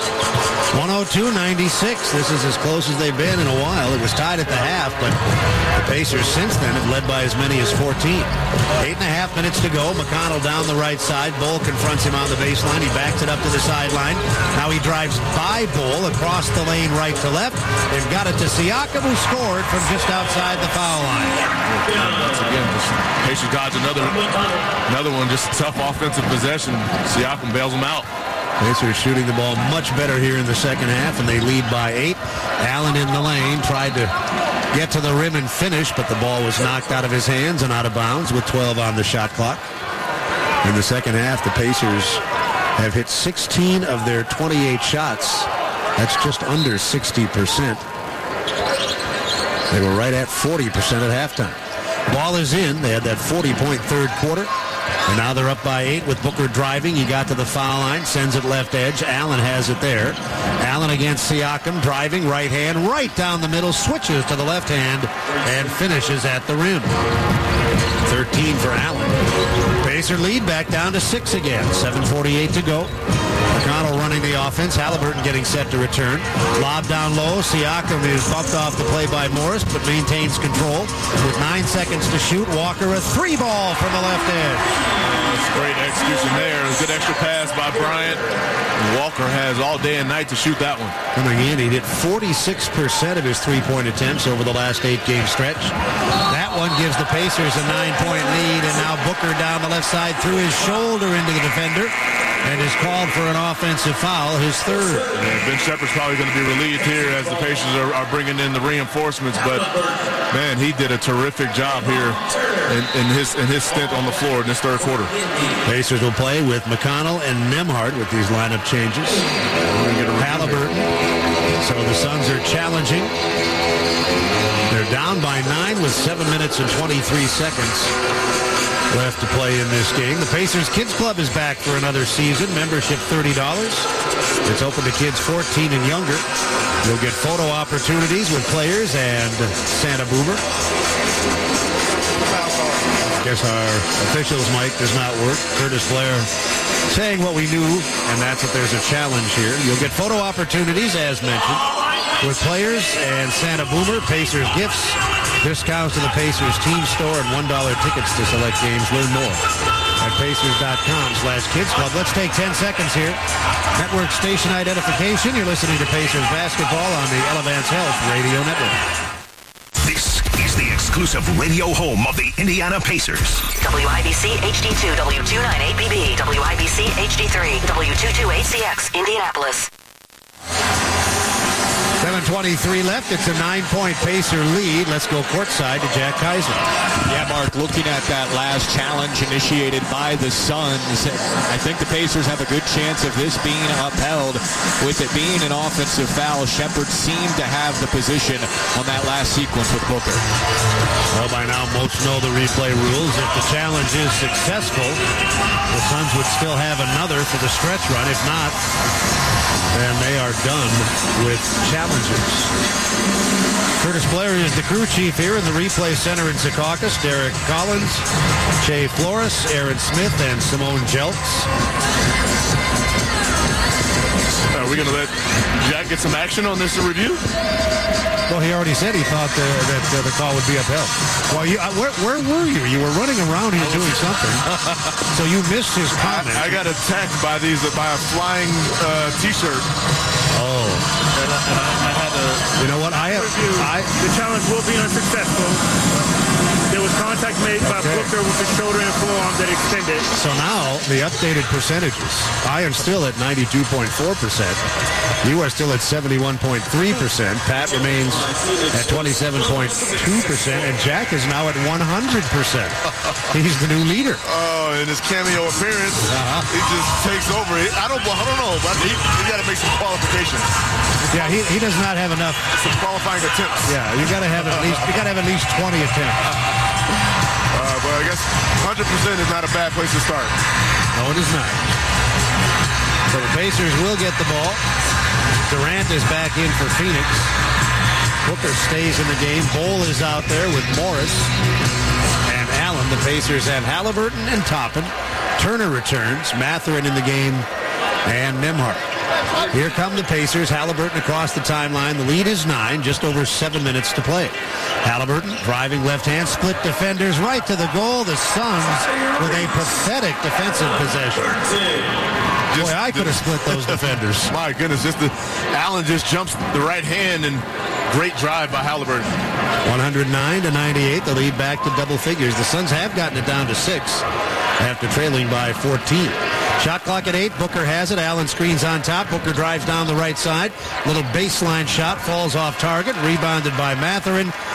102-96. This is as close as they've been in a while. It was tied at the half, but the Pacers since then have led by as many as 14. 8.5 minutes to go. McConnell down the right side. Bol confronts him on the baseline. He backs it up to the sideline. Now he drives by Bol across the lane right to left. They've got it to Siakam, who scored from just outside the foul line. Once again, Pacers dodge another one. Just tough offensive possession. Siakam bails him out. Pacers shooting the ball much better here in the second half, and they lead by 8. Allen in the lane tried to get to the rim and finish, but the ball was knocked out of his hands and out of bounds with 12 on the shot clock. In the second half, the Pacers have hit 16 of their 28 shots. That's just under 60%. They were right at 40% at halftime. Ball is in. They had that 40-point third quarter. And now they're up by 8 with Booker driving. He got to the foul line, sends it left edge. Allen has it there. Allen against Siakam, driving right hand, right down the middle, switches to the left hand, and finishes at the rim. 13 for Allen. Pacer lead back down to 6 again. 7:48 to go. McConnell running the offense. Halliburton getting set to return. Lob down low. Siakam is bumped off the play by Morris, but maintains control. With 9 seconds to shoot, Walker a 3-ball from the left edge. Great execution there. A good extra pass by Bryant. And Walker has all day and night to shoot that one. Coming in, he did 46% of his three-point attempts over the last 8-game stretch. That one gives the Pacers a 9-point lead, and now Booker down the left side threw his shoulder into the defender and is called for an offensive foul, his third. Yeah, Ben Shepherd's probably going to be relieved here as the Pacers are bringing in the reinforcements, but man, he did a terrific job here in his stint on the floor in this third quarter. Pacers will play with McConnell and Nembhard with these lineup changes. Halliburton. So the Suns are challenging. They're down by 9 with 7 minutes and 23 seconds left to play in this game. The Pacers Kids Club is back for another season. Membership $30. It's open to kids 14 and younger. You'll get photo opportunities with players and Santa Boomer. Guess our officials mic does not work. Curtis Blair saying what we knew, and that's that there's a challenge here. You'll get photo opportunities, as mentioned, with players and Santa Boomer, Pacers gifts, discounts to the Pacers team store, and $1 tickets to select games. Learn more at Pacers.com/Kids Club. Let's take 10 seconds here. Network station identification. You're listening to Pacers basketball on the Elevance Health Radio Network. This is the exclusive radio home of the Indiana Pacers. WIBC HD2, W298BB, WIBC HD3, W228CX, Indianapolis. 7:23 left. It's a 9-point Pacer lead. Let's go courtside to Jack Kaiser. Yeah, Mark, looking at that last challenge initiated by the Suns, I think the Pacers have a good chance of this being upheld. With it being an offensive foul, Shepherd seemed to have the position on that last sequence with Booker. Well, by now, most know the replay rules. If the challenge is successful, the Suns would still have another for the stretch run. If not, then they are done with challengers. Curtis Blair is the crew chief here in the replay center in Secaucus. Derek Collins, Shea Flores, Aaron Smith, and Simone Jelks. Are we going to let Jack get some action on this review? Well, he already said he thought that the call would be upheld. Well, where were you? You were running around here doing something, so you missed his comment. I got attacked by a flying T-shirt. Oh. And I had to. You know what? The challenge will be unsuccessful. There was contact made by Booker with the shoulder and forearm that extended. So now, the updated percentages. I am still at 92.4%. You are still at 71.3%. Pat remains at 27.2%. And Jack is now at 100%. He's the new leader. Oh, in his cameo appearance, he just takes over. I don't know, but he got to make some qualifications. Yeah, he does not have enough. Some qualifying attempts. Yeah, you got to have at least 20 attempts. But I guess 100% is not a bad place to start. No, it is not. So the Pacers will get the ball. Durant is back in for Phoenix. Booker stays in the game. Bol is out there with Morris and Allen. The Pacers have Halliburton and Toppin. Turner returns. Mathurin in the game and Nembhard. Here come the Pacers. Halliburton across the timeline. The lead is 9, just over 7 minutes to play. Halliburton driving left hand, split defenders right to the goal. The Suns with a pathetic defensive possession. Boy, I could have split those defenders. My goodness, Allen just jumps the right hand and great drive by Halliburton. 109-98, the lead back to double figures. The Suns have gotten it down to 6 after trailing by 14. Shot clock at 8. Booker has it. Allen screens on top. Booker drives down the right side. Little baseline shot falls off target. Rebounded by Mathurin.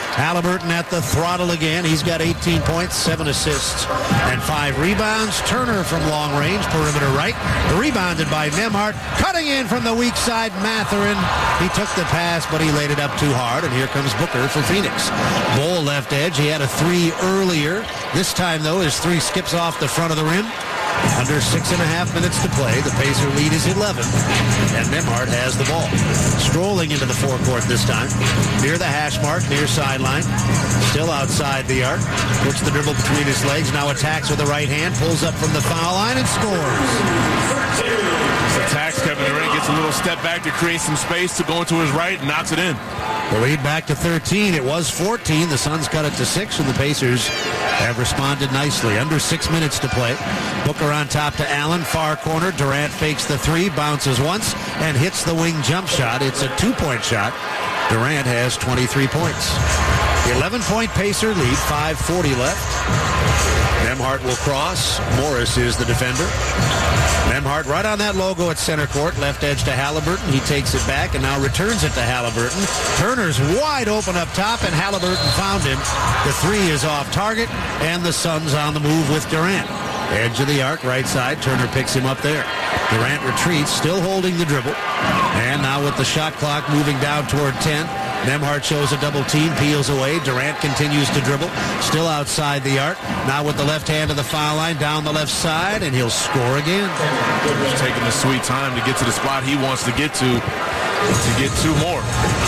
Halliburton at the throttle again. He's got 18 points, 7 assists, and 5 rebounds. Turner from long range, perimeter right. Rebounded by Nembhard. Cutting in from the weak side, Mathurin. He took the pass, but he laid it up too hard, and here comes Booker for Phoenix. Bol left edge. He had a 3 earlier. This time, though, his 3 skips off the front of the rim. Under 6.5 minutes to play. The Pacer lead is 11. And Nembhard has the ball. Strolling into the forecourt this time. Near the hash mark, near sideline. Still outside the arc. Puts the dribble between his legs. Now attacks with the right hand. Pulls up from the foul line and scores. Attacks. Kevin Durant gets a little step back to create some space to go into his right and knocks it in. The lead back to 13. It was 14. The Suns cut it to 6, and the Pacers have responded nicely. Under 6 minutes to play. Booker on top to Allen. Far corner. Durant fakes the 3, bounces once, and hits the wing jump shot. It's a 2-point shot. Durant has 23 points. 11-point Pacer lead. 5:40 left. Nembhard will cross. Morris is the defender. Nembhard right on that logo at center court. Left edge to Halliburton. He takes it back and now returns it to Halliburton. Turner's wide open up top, and Halliburton found him. The 3 is off target, and the Suns on the move with Durant. Edge of the arc, right side. Turner picks him up there. Durant retreats, still holding the dribble. And now with the shot clock moving down toward 10, Nembhard shows a double team, peels away. Durant continues to dribble, still outside the arc. Now with the left hand of the foul line, down the left side, and he'll score again. He's taking the sweet time to get to the spot he wants to get to get 2 more.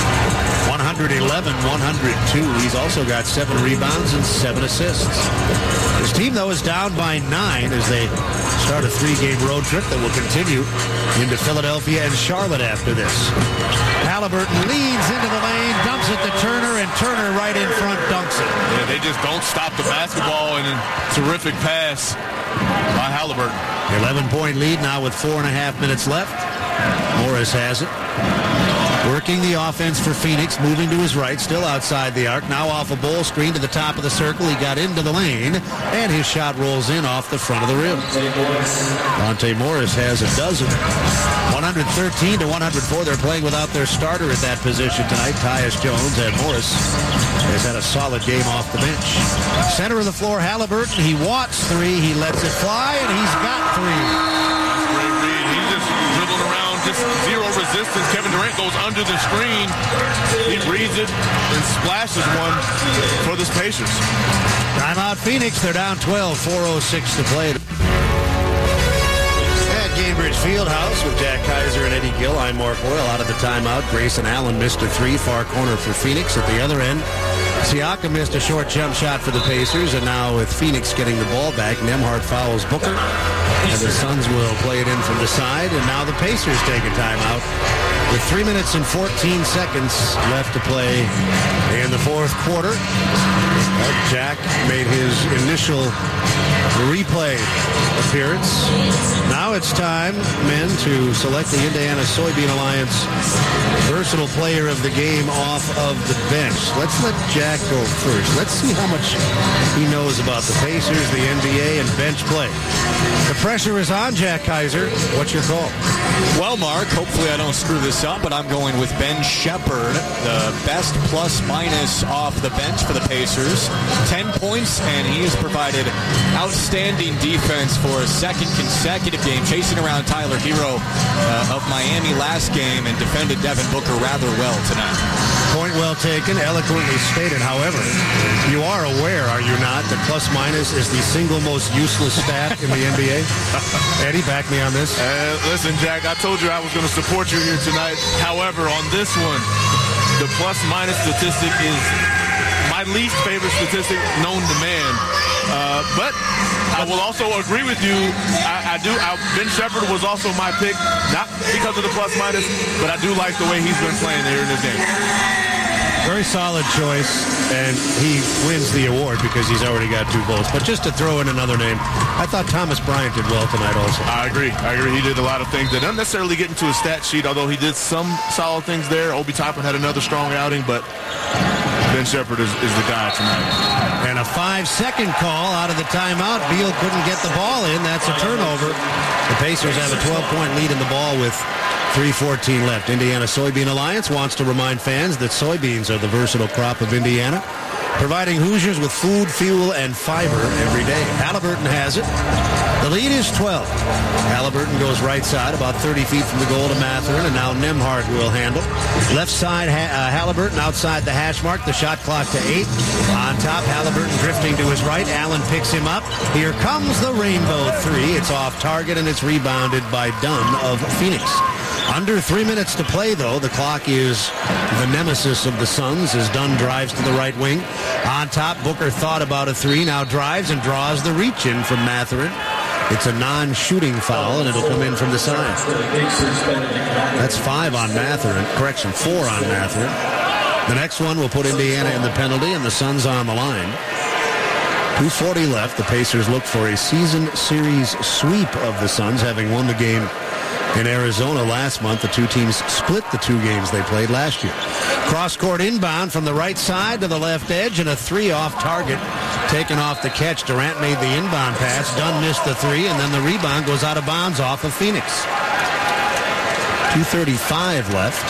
111-102. He's also got 7 rebounds and 7 assists. His team, though, is down by 9 as they start a 3-game road trip that will continue into Philadelphia and Charlotte after this. Halliburton leans into the lane, dumps it to Turner, and Turner right in front dunks it. Yeah, they just don't stop the basketball, and a terrific pass by Halliburton. 11-point lead now with 4.5 minutes left. Morris has it. Working the offense for Phoenix, moving to his right, still outside the arc. Now off a Bol screen to the top of the circle. He got into the lane, and his shot rolls in off the front of the rim. Monte Morris has a dozen. 113-104. They're playing without their starter at that position tonight, Tyus Jones, and Morris has had a solid game off the bench. Center of the floor, Halliburton. He wants 3. He lets it fly, and he's got 3. Great read. He's just dribbling around, just zero resistance. Kevin Durant goes under the screen. He reads it and splashes one for the Pacers. Timeout Phoenix. They're down 12. 4:06 to play. At Gainbridge Fieldhouse with Jack Kaiser and Eddie Gill, I'm Mark Boyle. Out of the timeout, Grayson Allen missed a 3, far corner for Phoenix. At the other end, Siakam missed a short jump shot for the Pacers, and now with Phoenix getting the ball back, Nembhard fouls Booker, and the Suns will play it in from the side, and now the Pacers take a timeout with 3 minutes and 14 seconds left to play in the fourth quarter. Jack made his initial replay appearance. Now it's time, men, to select the Indiana Soybean Alliance Versatile Player of the Game off of the bench. Let's let Jack go first. Let's see how much he knows about the Pacers, the NBA, and bench play. The pressure is on, Jack Kaiser. What's your call? Well, Mark, hopefully I don't screw this up, but I'm going with Ben Shepherd, the best plus-minus off the bench for the Pacers. 10 points, and he has provided outstanding defense for a second consecutive game, chasing around Tyler Hero of Miami last game and defended Devin Booker rather well tonight. Point well taken, eloquently stated. However, you are aware, are you not, that plus-minus is the single most useless stat in the NBA? Eddie, back me on this. Listen, Jack, I told you I was going to support you here tonight. However, on this one, the plus-minus statistic is my least favorite statistic known to man. But I will also agree with you. Ben Shepherd was also my pick, not because of the plus-minus, but I do like the way he's been playing here in this game. Very solid choice, and he wins the award because he's already got 2 votes. But just to throw in another name, I thought Thomas Bryant did well tonight also. I agree. He did a lot of things that don't necessarily get into his stat sheet, although he did some solid things there. Obi Toppin had another strong outing, but Ben Shepherd is the guy tonight. And a 5-second call out of the timeout. Beal couldn't get the ball in. That's a turnover. The Pacers have a 12-point lead in the ball with 3:14 left. Indiana Soybean Alliance wants to remind fans that soybeans are the versatile crop of Indiana, providing Hoosiers with food, fuel, and fiber every day. Halliburton has it. The lead is 12. Halliburton goes right side, about 30 feet from the goal to Matherin, and now Nembhard will handle. Left side, Halliburton outside the hash mark. The shot clock to 8. On top, Halliburton drifting to his right. Allen picks him up. Here comes the rainbow three. It's off target, and it's rebounded by Dunn of Phoenix. Under 3 minutes to play, though. The clock is the nemesis of the Suns as Dunn drives to the right wing. On top, Booker thought about a three, now drives and draws the reach in from Matherin. It's a non-shooting foul, and it'll come in from the side. That's 5 on Matherin. Correction, 4 on Matherin. The next one will put Indiana in the penalty, and the Suns on the line. 2:40 left. The Pacers look for a season series sweep of the Suns, having won the game in Arizona last month. The two teams split the 2 games they played last year. Cross-court inbound from the right side to the left edge, and a 3 off target taken off the catch. Durant made the inbound pass. Dunn missed the 3, and then the rebound goes out of bounds off of Phoenix. 2:35 left.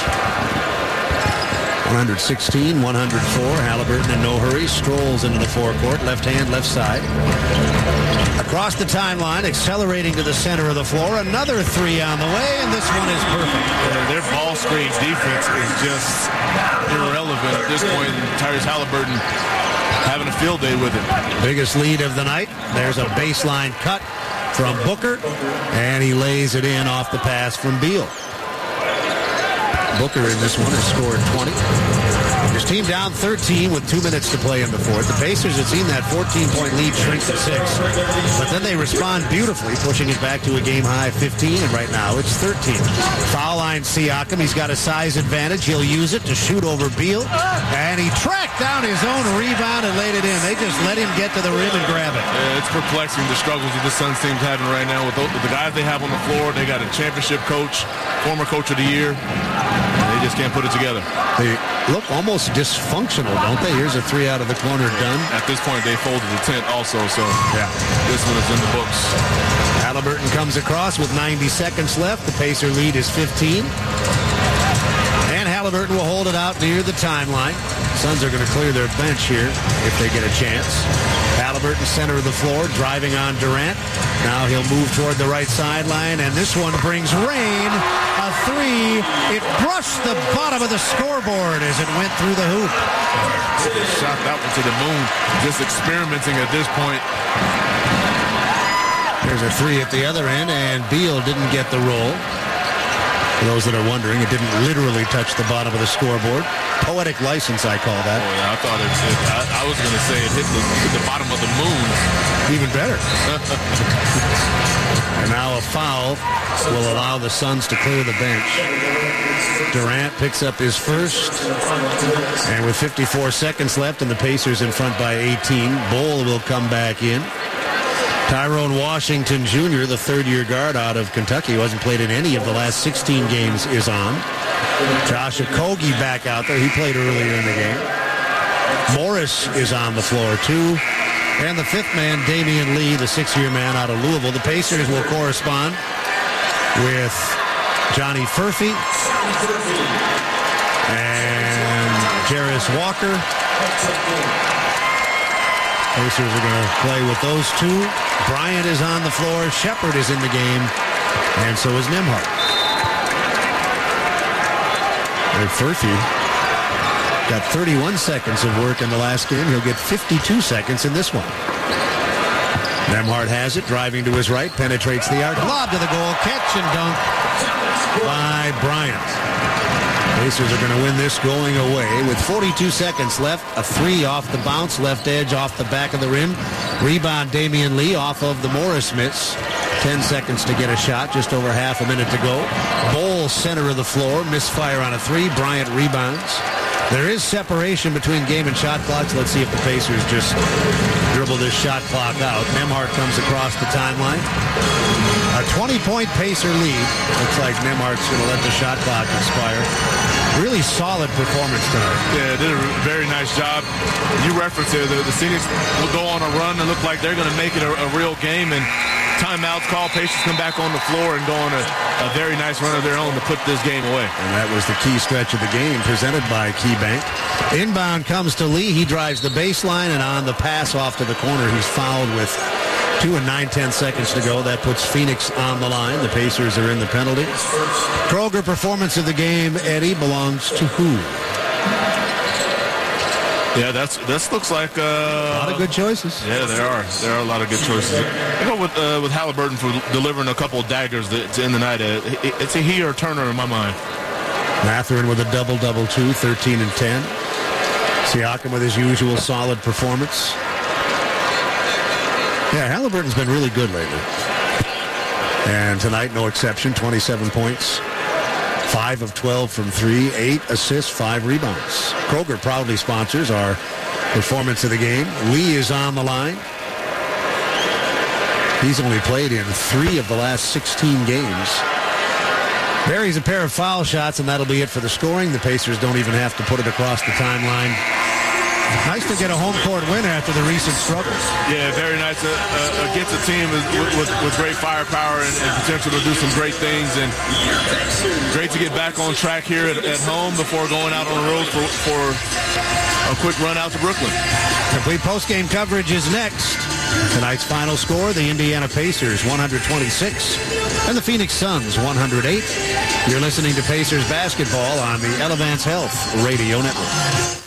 116, 104. Halliburton in no hurry strolls into the forecourt. Left hand, left side. Across the timeline, accelerating to the center of the floor. Another 3 on the way, and this one is perfect. Their ball screen defense is just irrelevant at this point. Tyrese Halliburton having a field day with it. Biggest lead of the night. There's a baseline cut from Booker, and he lays it in off the pass from Beal. Booker in this one has scored 20. His team down 13 with 2 minutes to play in the fourth. The Pacers had seen that 14-point lead shrink to 6. But then they respond beautifully, pushing it back to a game-high 15, and right now it's 13. Foul line Siakam. He's got a size advantage. He'll use it to shoot over Beal. And he tracked down his own rebound and laid it in. They just let him get to the rim and grab it. Yeah, it's perplexing, the struggles that the Suns team's having right now with the guys they have on the floor. They got a championship coach, former coach of the year. They just can't put it together. They look almost dysfunctional, don't they? Here's a 3 out of the corner done. At this point, they folded the tent also, so yeah, this one is in the books. Halliburton comes across with 90 seconds left. The Pacer lead is 15. And Halliburton will hold it out near the timeline. Suns are going to clear their bench here if they get a chance. Halliburton, center of the floor, driving on Durant. Now he'll move toward the right sideline, and this one brings rain. A 3. It brushed the bottom of the scoreboard as it went through the hoop. Shot that one to the moon. Just experimenting at this point. There's a 3 at the other end, and Beal didn't get the roll. For those that are wondering, it didn't literally touch the bottom of the scoreboard. Poetic license, I call that. Oh, yeah, I thought I was going to say it hit the bottom of the moon. Even better. And now a foul will allow the Suns to clear the bench. Durant picks up his first. And with 54 seconds left and the Pacers in front by 18, Bol will come back in. Tyrone Washington Jr., the third-year guard out of Kentucky, who hasn't played in any of the last 16 games, is on. Josh Okogie back out there. He played earlier in the game. Morris is on the floor, too. And the fifth man, Damian Lee, the 6-year man out of Louisville. The Pacers will correspond with Johnny Furphy and Jarius Walker. Pacers are going to play with those two. Bryant is on the floor. Shepard is in the game. And so is Nembhard. Furphy got 31 seconds of work in the last game. He'll get 52 seconds in this one. Nembhard has it, driving to his right, penetrates the arc. Lob to the goal, catch and dunk by Bryant. Pacers are going to win this going away with 42 seconds left. A 3 off the bounce, left edge off the back of the rim. Rebound Damian Lee off of the Morris miss. 10 seconds to get a shot, just over half a minute to go. Bol, center of the floor, misfire on a 3. Bryant rebounds. There is separation between game and shot clocks. Let's see if the Pacers just dribble this shot clock out. Nembhard comes across the timeline. A 20-point Pacer lead. Looks like Nembhard's going to let the shot clock expire. Really solid performance tonight. Yeah, did a very nice job. You referenced it. The Phoenix will go on a run and look like they're going to make it a real game. And timeouts called, Pacers come back on the floor and go on a very nice run of their own to put this game away. And that was the key stretch of the game presented by KeyBank. Inbound comes to Lee. He drives the baseline, and on the pass off to the corner, he's fouled with 2 and 9/10 seconds to go. That puts Phoenix on the line. The Pacers are in the penalty. Kroger performance of the game, Eddie, belongs to who? Yeah, this looks like a lot of good choices. Yeah, there are a lot of good choices. I go with Halliburton for delivering a couple of daggers to end the night. It's a he or Turner in my mind. Mathurin with a double-double too, 13 and 10. Siakam with his usual solid performance. Yeah, Halliburton's been really good lately. And tonight, no exception, 27 points. 5 of 12 from 3, 8 assists, 5 rebounds. Kroger proudly sponsors our performance of the game. Lee is on the line. He's only played in 3 of the last 16 games. Buries a pair of foul shots, and that'll be it for the scoring. The Pacers don't even have to put it across the timeline. Nice to get a home court win after the recent struggles. Yeah, very nice against a team with great firepower and potential to do some great things. And great to get back on track here at home before going out on the road for a quick run out to Brooklyn. Complete post-game coverage is next. Tonight's final score, the Indiana Pacers 126 and the Phoenix Suns 108. You're listening to Pacers basketball on the Elevance Health Radio Network.